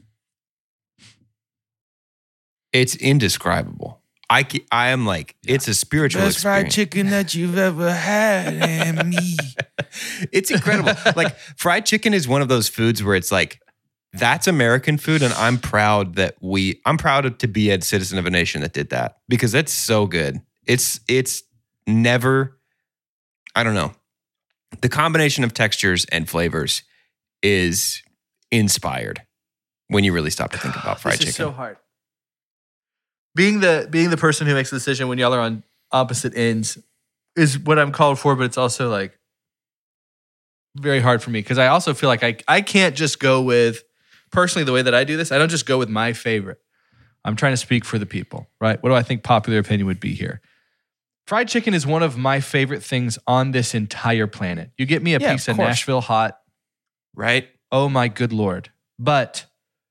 It's indescribable. I am like, it's a spiritual Best experience. fried chicken that you've ever had, and me. It's incredible. Like fried chicken is one of those foods where it's like, that's American food, and I'm proud to be a citizen of a nation that did that because that's so good. It's never, I don't know. The combination of textures and flavors is inspired when you really stop to think about fried This chicken. is so hard. Being the person who makes the decision when y'all are on opposite ends is what I'm called for, but it's also like very hard for me because I also feel like I can't just go with, personally, the way that I do this, I don't just go with my favorite. I'm trying to speak for the people, right? What do I think popular opinion would be here? Fried chicken is one of my favorite things on this entire planet. You get me a piece of Nashville hot, right? oh my good Lord. But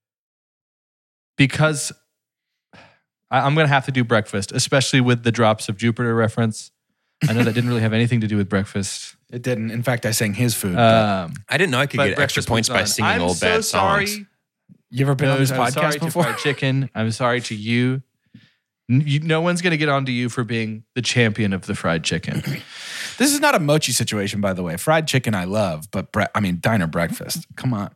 because I'm going to have to do breakfast, especially with the drops of Jupiter reference. I know that didn't really have anything to do with breakfast. It didn't. In fact, I sang his food. I didn't know I could but get extra breakfast points was by on. singing I'm old so bad sorry. songs. You ever been on this I'm sorry podcast before? to Fried Chicken. I'm sorry to you. No one's going to get on to you for being the champion of the fried chicken. This is not a mochi situation, by the way. Fried chicken I love, but diner breakfast. Come on.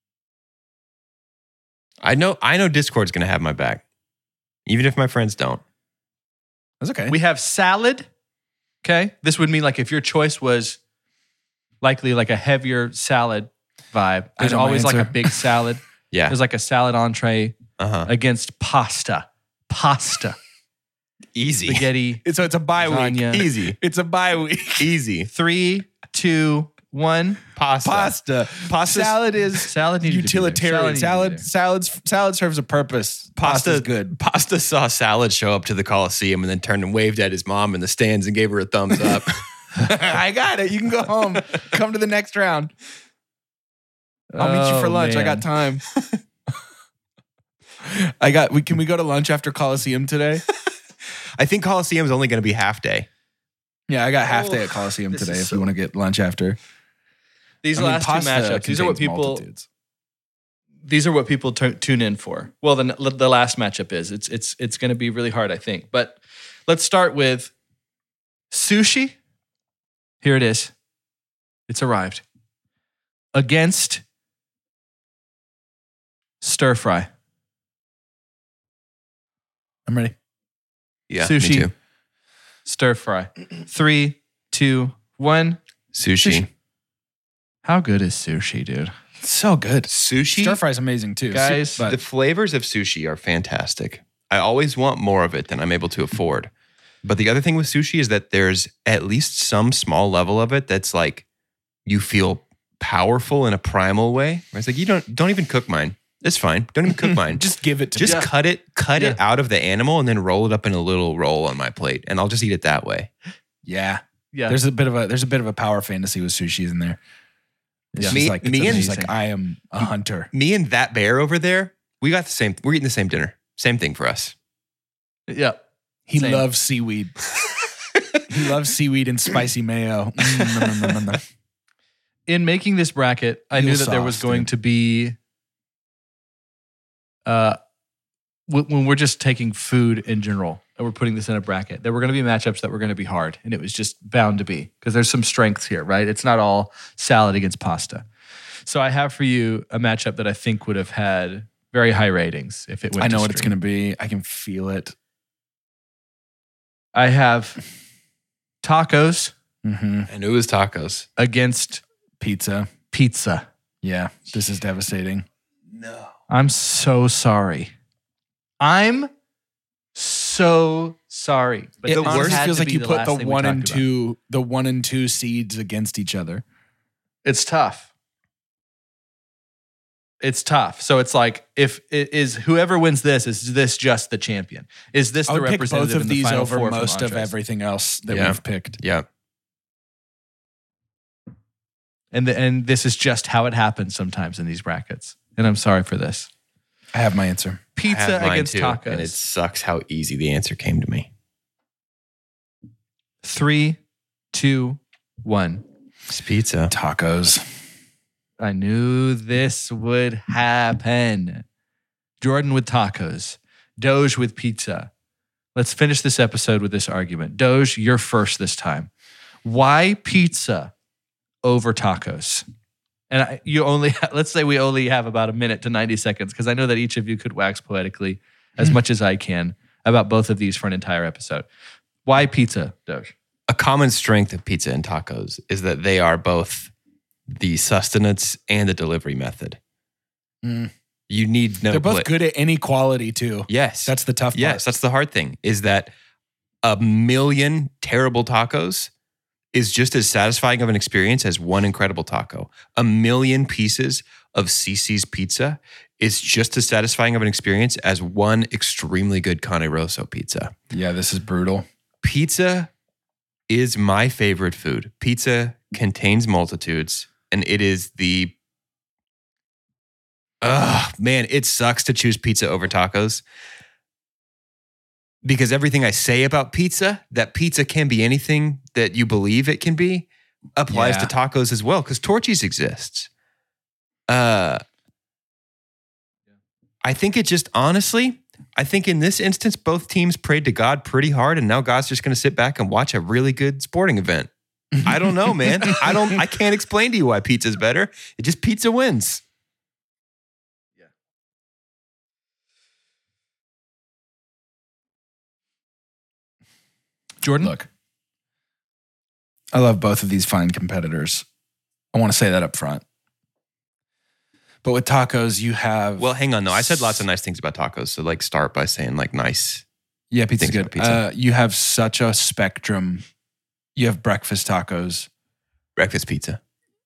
I know Discord's going to have my back, even if my friends don't. That's okay. We have salad. Okay. This would mean like if your choice was likely like a heavier salad vibe, there's know my always like a answer. big salad. Yeah. There's like a salad entree Uh-huh. against pasta. Easy. Spaghetti. it's a bye week. Lasagna. Easy. It's a bye week. Easy. 3, 2, 1. Pasta. Salad is Salad needed utilitarian. to be there. Salad serves a purpose. Pasta's good. Pasta saw Salad show up to the Coliseum and then turned and waved at his mom in the stands and gave her a thumbs up. I got it. You can go home. Come to the next round. I'll meet you for lunch. I got time. Can we go to lunch after Coliseum today? I think Coliseum's only going to be half day. Yeah, I got half day at Coliseum this today is if so- you want to get lunch after. These I mean, last two pasta matchups, these are what contains people multitudes. these are what people tune in for. Well, the last matchup is it's going to be really hard, I think. But let's start with sushi. Here it is. It's arrived. Against stir fry. I'm ready. Yeah, Sushi. me too. Stir fry. 3, 2, 1. Sushi. How good is sushi, dude? It's so good. Sushi. Stir fry's amazing too. Guys, but The flavors of sushi are fantastic. I always want more of it than I'm able to afford. But the other thing with sushi is that there's at least some small level of it that's like you feel powerful in a primal way. Where it's like you don't even cook mine. It's fine. Don't even cook mine. just give it to Just me. cut it Yeah. out of the animal and then roll it up in a little roll on my plate, and I'll just eat it that way. Yeah. yeah. There's a bit of a power fantasy with sushi in there. It's Yeah. just Me- like, me and- it's like I am a hunter. Me and that bear over there, we're eating the same dinner. Same thing for us. yeah. He Same. loves seaweed. He loves seaweed and spicy mayo. In making this bracket, I Eel knew that there was sauce, going dude. to be when we're just taking food in general and we're putting this in a bracket, there were going to be matchups that were going to be hard, and it was just bound to be because there's some strengths here, right? It's not all salad against pasta. So I have for you a matchup that I think would have had very high ratings if it went. I know to what it's stream. going to be. I can feel it. I have tacos Mm-hmm. And it was tacos. against Pizza. pizza. Yeah, this is devastating. No. I'm so sorry. I'm so sorry. But It the honestly worst feels had to like be you the put last the thing we 1 and talked about. 2, the 1 and 2 seeds against each other. It's tough. It's tough. So it's like, if it is whoever wins this, is this just the champion? Is this I the would pick representative both of in the these final over four from most of Entrees? everything else that Yeah. we've picked. Yeah. And this is just how it happens sometimes in these brackets. And I'm sorry for this. I have my answer. I Pizza have mine against too, tacos. and it sucks how easy the answer came to me. 3, 2, 1. It's pizza. Tacos. I knew this would happen. Jordan with tacos. Doge with pizza. Let's finish this episode with this argument. Doge, you're first this time. Why pizza over tacos? And let's say we only have about a minute to 90 seconds, because I know that each of you could wax poetically as much as I can about both of these for an entire episode. Why pizza, Doge? A common strength of pizza and tacos is that they are both the sustenance and the delivery method. Mm. You need no. They're both good at any quality too. Yes, That's the tough part. yes, that's the hard thing. Is that a million terrible tacos is just as satisfying of an experience as one incredible taco. A million pieces of Cici's pizza is just as satisfying of an experience as one extremely good Cane Rosso pizza. Yeah, this is brutal. Pizza is my favorite food. Pizza contains multitudes, and it is man, it sucks to choose pizza over tacos. Because everything I say about pizza, that pizza can be anything that you believe it can be, applies Yeah. to tacos as well, because Torchy's exists. I think it just, honestly, I think in this instance, both teams prayed to God pretty hard, and now God's just going to sit back and watch a really good sporting event. I don't know, man. I can't explain to you why pizza's better. It just pizza wins. Jordan? Look, I love both of these fine competitors. I want to say that up front. But with tacos, you have... Well, hang on, though. I said lots of nice things about tacos, so like start by saying like nice. Yeah, pizza's things good. about pizza. You have such a spectrum. You have breakfast tacos. Breakfast pizza.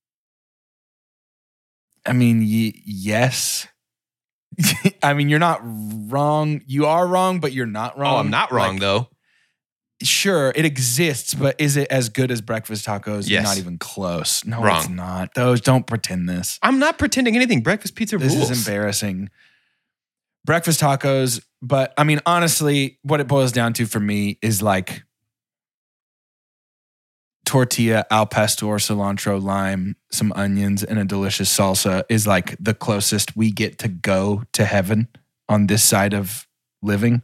I mean, yes. I mean, you're not wrong. You are wrong, but you're not wrong. Oh, I'm not wrong, Like, though. Sure, it exists, but is it as good as breakfast tacos? Yes. Not even close. No, Wrong. it's not. Those, don't pretend this. I'm not pretending anything. Breakfast pizza This rules. is embarrassing. Breakfast tacos, but I mean, honestly, what it boils down to for me is like tortilla, al pastor, cilantro, lime, some onions, and a delicious salsa is like the closest we get to go to heaven on this side of living.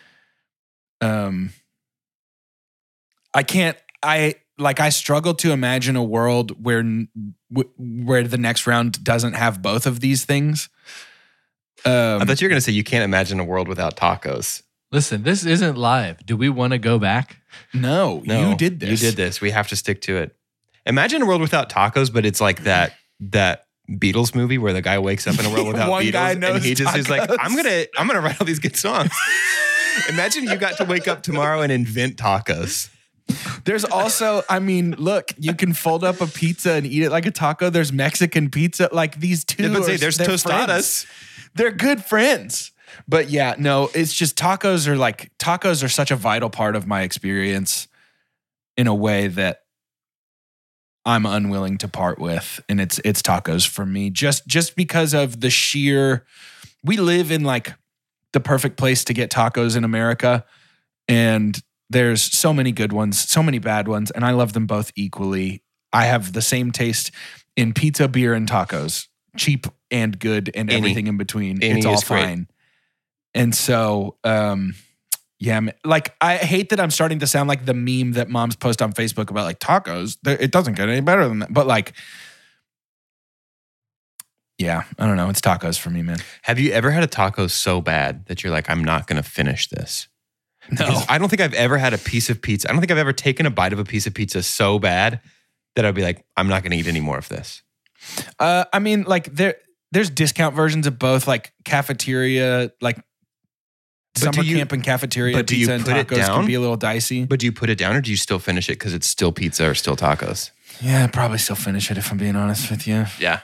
I struggle to imagine a world where the next round doesn't have both of these things. I thought you were going to say you can't imagine a world without tacos. Listen, this isn't live. Do we want to go back? No, you did this. You did this. We have to stick to it. Imagine a world without tacos, but it's like that Beatles movie where the guy wakes up in a world without One Beatles, guy and knows he just is like, tacos. I'm gonna write all these good songs. Imagine you got to wake up tomorrow and invent tacos. There's also, I mean, look, you can fold up a pizza and eat it like a taco. There's Mexican pizza. Like these two. There's they're tostadas. friends. They're good friends. But yeah, no, it's just tacos are such a vital part of my experience in a way that I'm unwilling to part with. And it's tacos for me. Just because of the sheer, we live in like the perfect place to get tacos in America. And there's so many good ones, so many bad ones, and I love them both equally. I have the same taste in pizza, beer, and tacos. Cheap and good and everything in between. It's all is great. fine. And so, yeah, like I hate that I'm starting to sound like the meme that moms post on Facebook about like tacos. It doesn't get any better than that. But like, yeah, I don't know. It's tacos for me, man. Have you ever had a taco so bad that you're like, I'm not going to finish this? No. Because I don't think I've ever had a piece of pizza. I don't think I've ever taken a bite of a piece of pizza so bad that I'd be like, I'm not going to eat any more of this. I mean, like there's discount versions of both, like cafeteria, like Summer camp and cafeteria but do you pizza and put it tacos down? can be a little dicey. But do you put it down or do you still finish it because it's still pizza or still tacos? Yeah, I'd probably still finish it if I'm being honest with you. Yeah.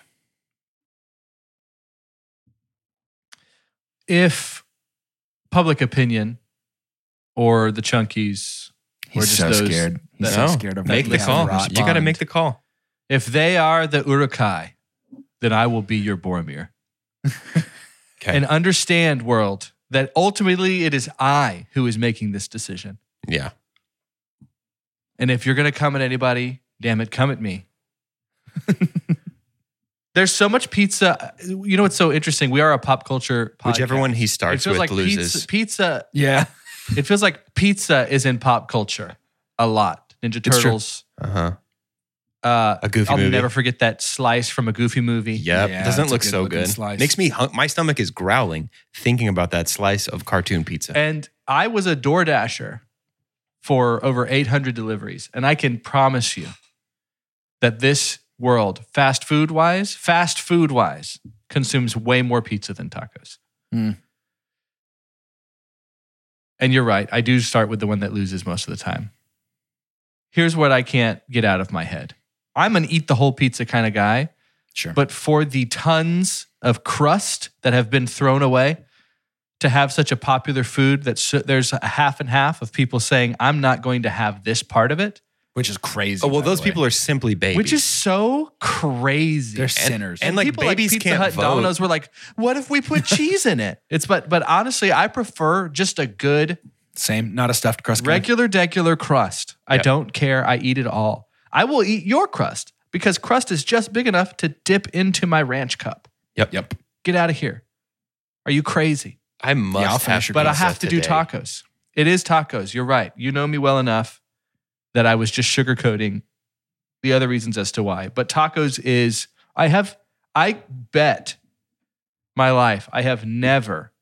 If public opinion or the Chunkies or He's just so those scared. He's that- so scared of Make the letting call. Ross You got to bond. make the call. if they are the Urukai, then I will be your Boromir. Okay. And understand, world, that ultimately it is I who is making this decision. Yeah. And if you're going to come at anybody, damn it, come at me. There's so much pizza. You know what's so interesting? We are a pop culture podcast. Whichever one he It starts feels with like loses. pizza. Yeah. It feels like pizza is in pop culture a lot. Ninja true. Turtles. Uh-huh. A Goofy I'll movie. never forget that slice from a Goofy movie. Yep. Yeah, Doesn't it's a look so good-looking good. slice. Makes me my stomach is growling thinking about that slice of cartoon pizza. And I was a DoorDasher for over 800 deliveries. And I can promise you that this world, fast food wise, consumes way more pizza than tacos. Mm. And you're right. I do start with the one that loses most of the time. Here's what I can't get out of my head. I'm an eat the whole pizza kind of guy. Sure. But for the tons of crust that have been thrown away to have such a popular food that there's a half and half of people saying, I'm not going to have this part of it. Which is crazy. Oh, well, by the those way. people are simply babies. Which is so crazy. They're sinners. and like people babies Pizza can't Hut, vote. Domino's were like, what if we put cheese in it? But honestly, I prefer just a good Same, not a stuffed crust. cake. regular crust. I Yep. don't care. I eat it all. I will eat your crust because crust is just big enough to dip into my ranch cup. Yep. Get out of here. Are you crazy? I must I'll have finish your But I pizza have to do today. tacos. It is tacos. You're right. You know me well enough that I was just sugarcoating the other reasons as to why. But tacos is, I bet my life, I have never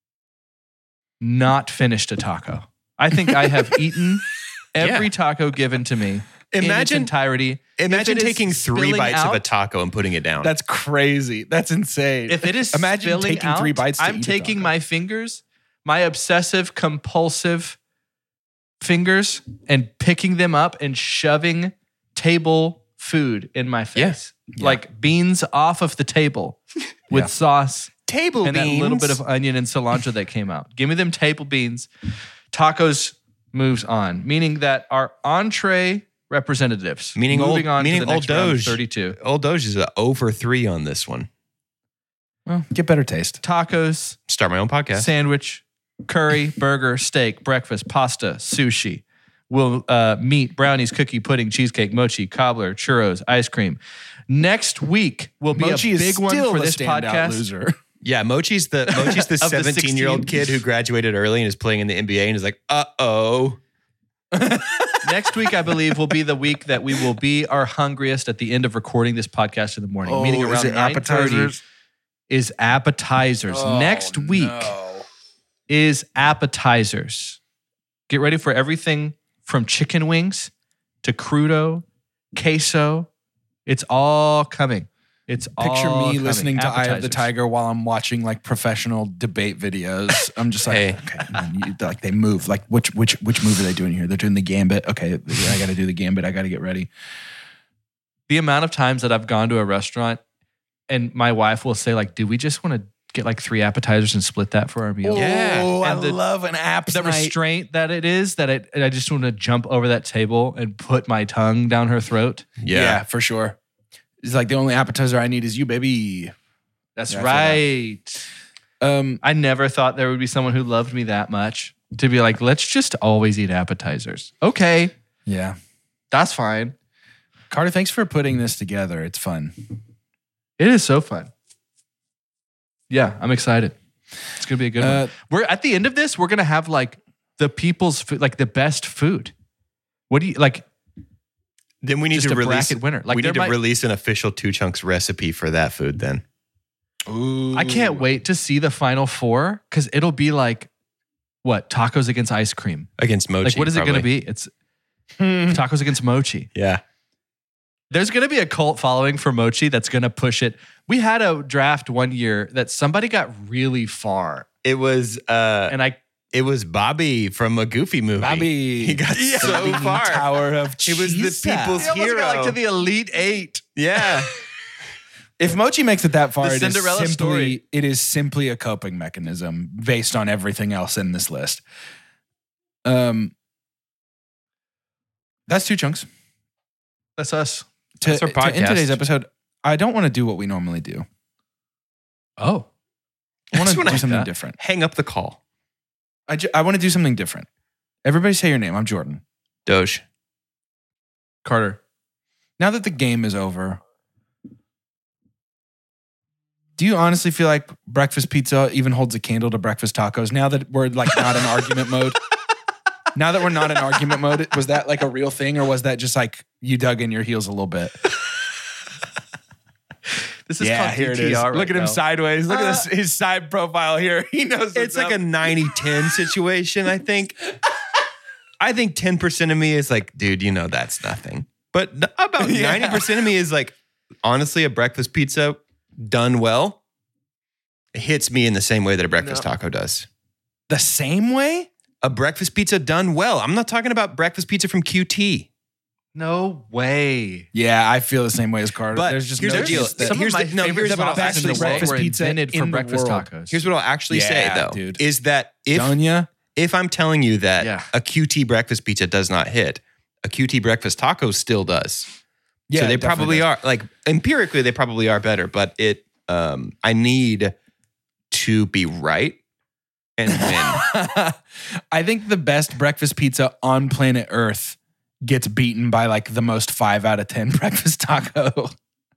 not finished a taco. I think I have eaten every taco given to me in its Imagine entirety. Imagine If it is taking 3 spilling bites of a out- taco and putting it down. That's crazy. That's insane. If it is Imagine spilling taking out, 3 bites to I'm eat a taking taco. my fingers, my obsessive compulsive fingers, and picking them up and shoving table food in my face. Yeah. Like beans off of the table with Yeah. sauce table and beans. that little bit of onion and cilantro that came out. Give me them table beans. Tacos moves on, meaning that our entree representatives, Meaning moving old- on meaning to the next old round of Doge. 32. Old Doge is a over 3 on this one. Well, get better taste. Tacos, Start my own podcast. sandwich, curry, burger, steak, breakfast, pasta, sushi, meat, brownies, cookie, pudding, cheesecake, mochi, cobbler, churros, ice cream. Next week will be Mochi a is big one still for the this standout podcast. loser. Yeah, Mochi's the 17-year-old 16. kid who graduated early and is playing in the NBA and is like, uh-oh. Next week, I believe, will be the week that we will be our hungriest at the end of recording this podcast in the morning. meaning is around it 9:30 appetizers? is appetizers. Oh, Next week no. is appetizers. Get ready for everything from chicken wings to crudo, queso. It's all coming. It's Picture all me coming. listening to Eye of the Appetizers. Tiger while I'm watching like professional debate videos. I'm just like, Hey. okay, man, like they move. Like which move are they doing here? They're doing the gambit. Okay, I got to do the gambit. I got to get ready. The amount of times that I've gone to a restaurant and my wife will say, like, do we just want to get like 3 appetizers and split that for our meal? Yeah. Oh, I And the- love an apps The night. restraint that it is, that I just want to jump over that table and put my tongue down her throat. Yeah, for sure. It's like the only appetizer I need is you, baby. That's Yeah, I feel right. I never thought there would be someone who loved me that much to be like, let's just always eat appetizers. Okay, Yeah. that's fine. Carter, thanks for putting this together. It's fun. It is so fun. Yeah, I'm excited. It's gonna be a good one. We're at the end of this. We're gonna have like the people's food, like the best food. What do you like? Then we need Just to a release bracket winner. Like we there need to might- release an official 2 Chunks recipe for that food then. Ooh. I can't wait to see the final 4 because it'll be like what tacos against ice cream. Against Mochi. Like what is it gonna be? It's tacos against mochi. Yeah. There's going to be a cult following for mochi that's going to push it. We had a draft one year that somebody got really far, It was and I It was Bobby from a Goofy movie. Bobby. He got so far. Tower of He was the Cheesa. people's He almost hero. got like to the Elite Eight. Yeah. If Mochi makes it that far, The it is Cinderella story. simply a coping mechanism based on everything else in this list. That's 2 chunks. That's us. That's our To end podcast. today's episode, I don't want to do what we normally do. Oh. I want just to wanna do something that. different. Hang up the call. I want to do something different. Everybody say your name. I'm Jordan. Doge. Carter. Now that the game is over, do you honestly feel like breakfast pizza even holds a candle to breakfast tacos? Now that we're like not in argument mode? Now that we're not in argument mode, was that like a real thing or was that just like you dug in your heels a little bit? This is called here it DTR is. right Look at him now. sideways. Look at his side profile here. He knows It's like a 90-10 situation, I think. I think 10% of me is like, dude, you know that's nothing. But about Yeah. 90% of me is like, honestly, a breakfast pizza done well, it hits me in the same way that a breakfast taco does. the same way. A breakfast pizza done well. I'm not talking about breakfast pizza from QT. No way. Yeah, I feel the same way as Carter. But There's just here's no the deal. chance that- Some Here's of my the- no, favorite here's what I'll sauces actually in the say. world were Breakfast pizza invented in for the breakfast world. tacos. Here's what I'll actually say, Yeah, though, dude. is that if Telling ya? if I'm telling you that Yeah. a QT breakfast pizza does not hit, a QT breakfast taco still does. Yeah, So they it definitely probably does. are, like, empirically, they probably are better, but I need to be right and win. I think the best breakfast pizza on planet Earth gets beaten by like the most 5 out of 10 breakfast taco.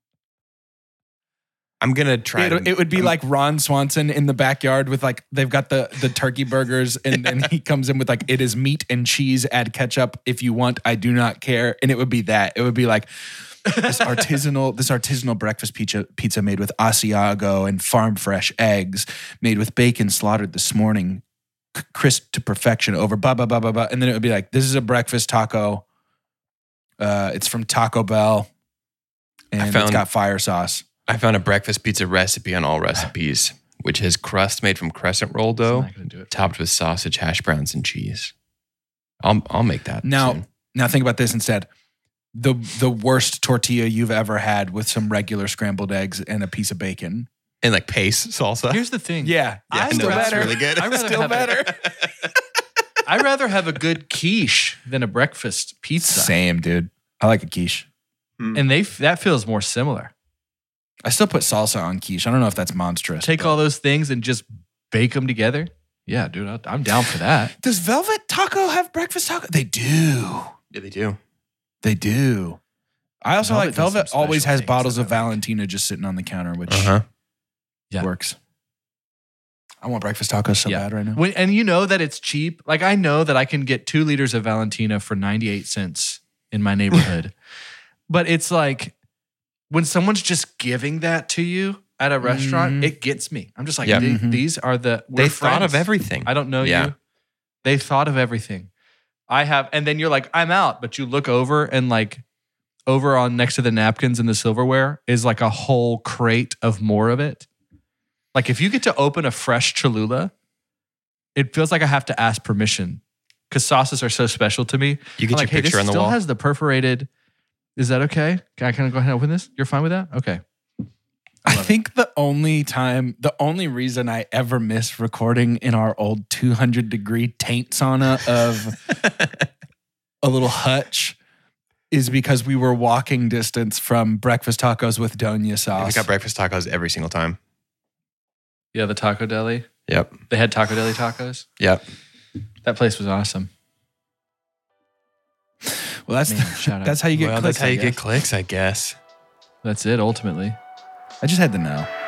I'm going to try It would be like Ron Swanson in the backyard with like, they've got the turkey burgers and then he comes in with like, it is meat and cheese, add ketchup if you want, I do not care. And it would be that. It would be like this artisanal breakfast pizza made with Asiago and farm fresh eggs, made with bacon slaughtered this morning, crisp to perfection over blah, blah, blah, blah, blah. And then it would be like, this is a breakfast taco. It's from Taco Bell and it's got fire sauce. I found a breakfast pizza recipe on All Recipes, which has crust made from crescent roll dough, I'm not gonna do it. topped with sausage, hash browns, and cheese. I'll make that soon. Now think about this instead. The worst tortilla you've ever had with some regular scrambled eggs and a piece of bacon. And like pace salsa. Here's the thing. Yeah, I'm no, that's better. really good. I'd rather Still have better. I'd rather have a good quiche than a breakfast pizza. Same, dude. I like a quiche. And that feels more similar. I still put salsa on quiche. I don't know if that's monstrous. Take all those things and just bake them together. Yeah, dude, I'm down for that. Does Velvet Taco have breakfast taco? They do. Yeah, they do. They do. I also Velvet like does Velvet some always special has things bottles that of I like. Valentina just sitting on the counter, which Yeah. works. I want breakfast tacos so Yeah. bad right now. And you know that it's cheap. Like I know that I can get 2 liters of Valentina for 98 cents in my neighborhood. But it's like when someone's just giving that to you at a restaurant, it gets me. I'm just like, Yeah. these are we're They thought of friends. everything. I don't know Yeah. you. They thought of everything. And then you're like, I'm out. But you look over and like over on next to the napkins and the silverware is like a whole crate of more of it. Like if you get to open a fresh Cholula, it feels like I have to ask permission because sauces are so special to me. You get I'm like, your hey, picture this on the still wall. has the perforated. Is that okay? Can I kind of go ahead and open this? You're fine with that? Okay. I think the only reason I ever miss recording in our old 200-degree taint sauna of a little hutch is because we were walking distance from breakfast tacos with Doña We sauce. got breakfast tacos every single time. Yeah, the Taco Deli. Yep. They had Taco Deli tacos. Yep. That place was awesome. Well, that's Man, shout out. that's how you get Well, clicks. that's how you I get guess. clicks, I guess. That's it, ultimately. I just had to know.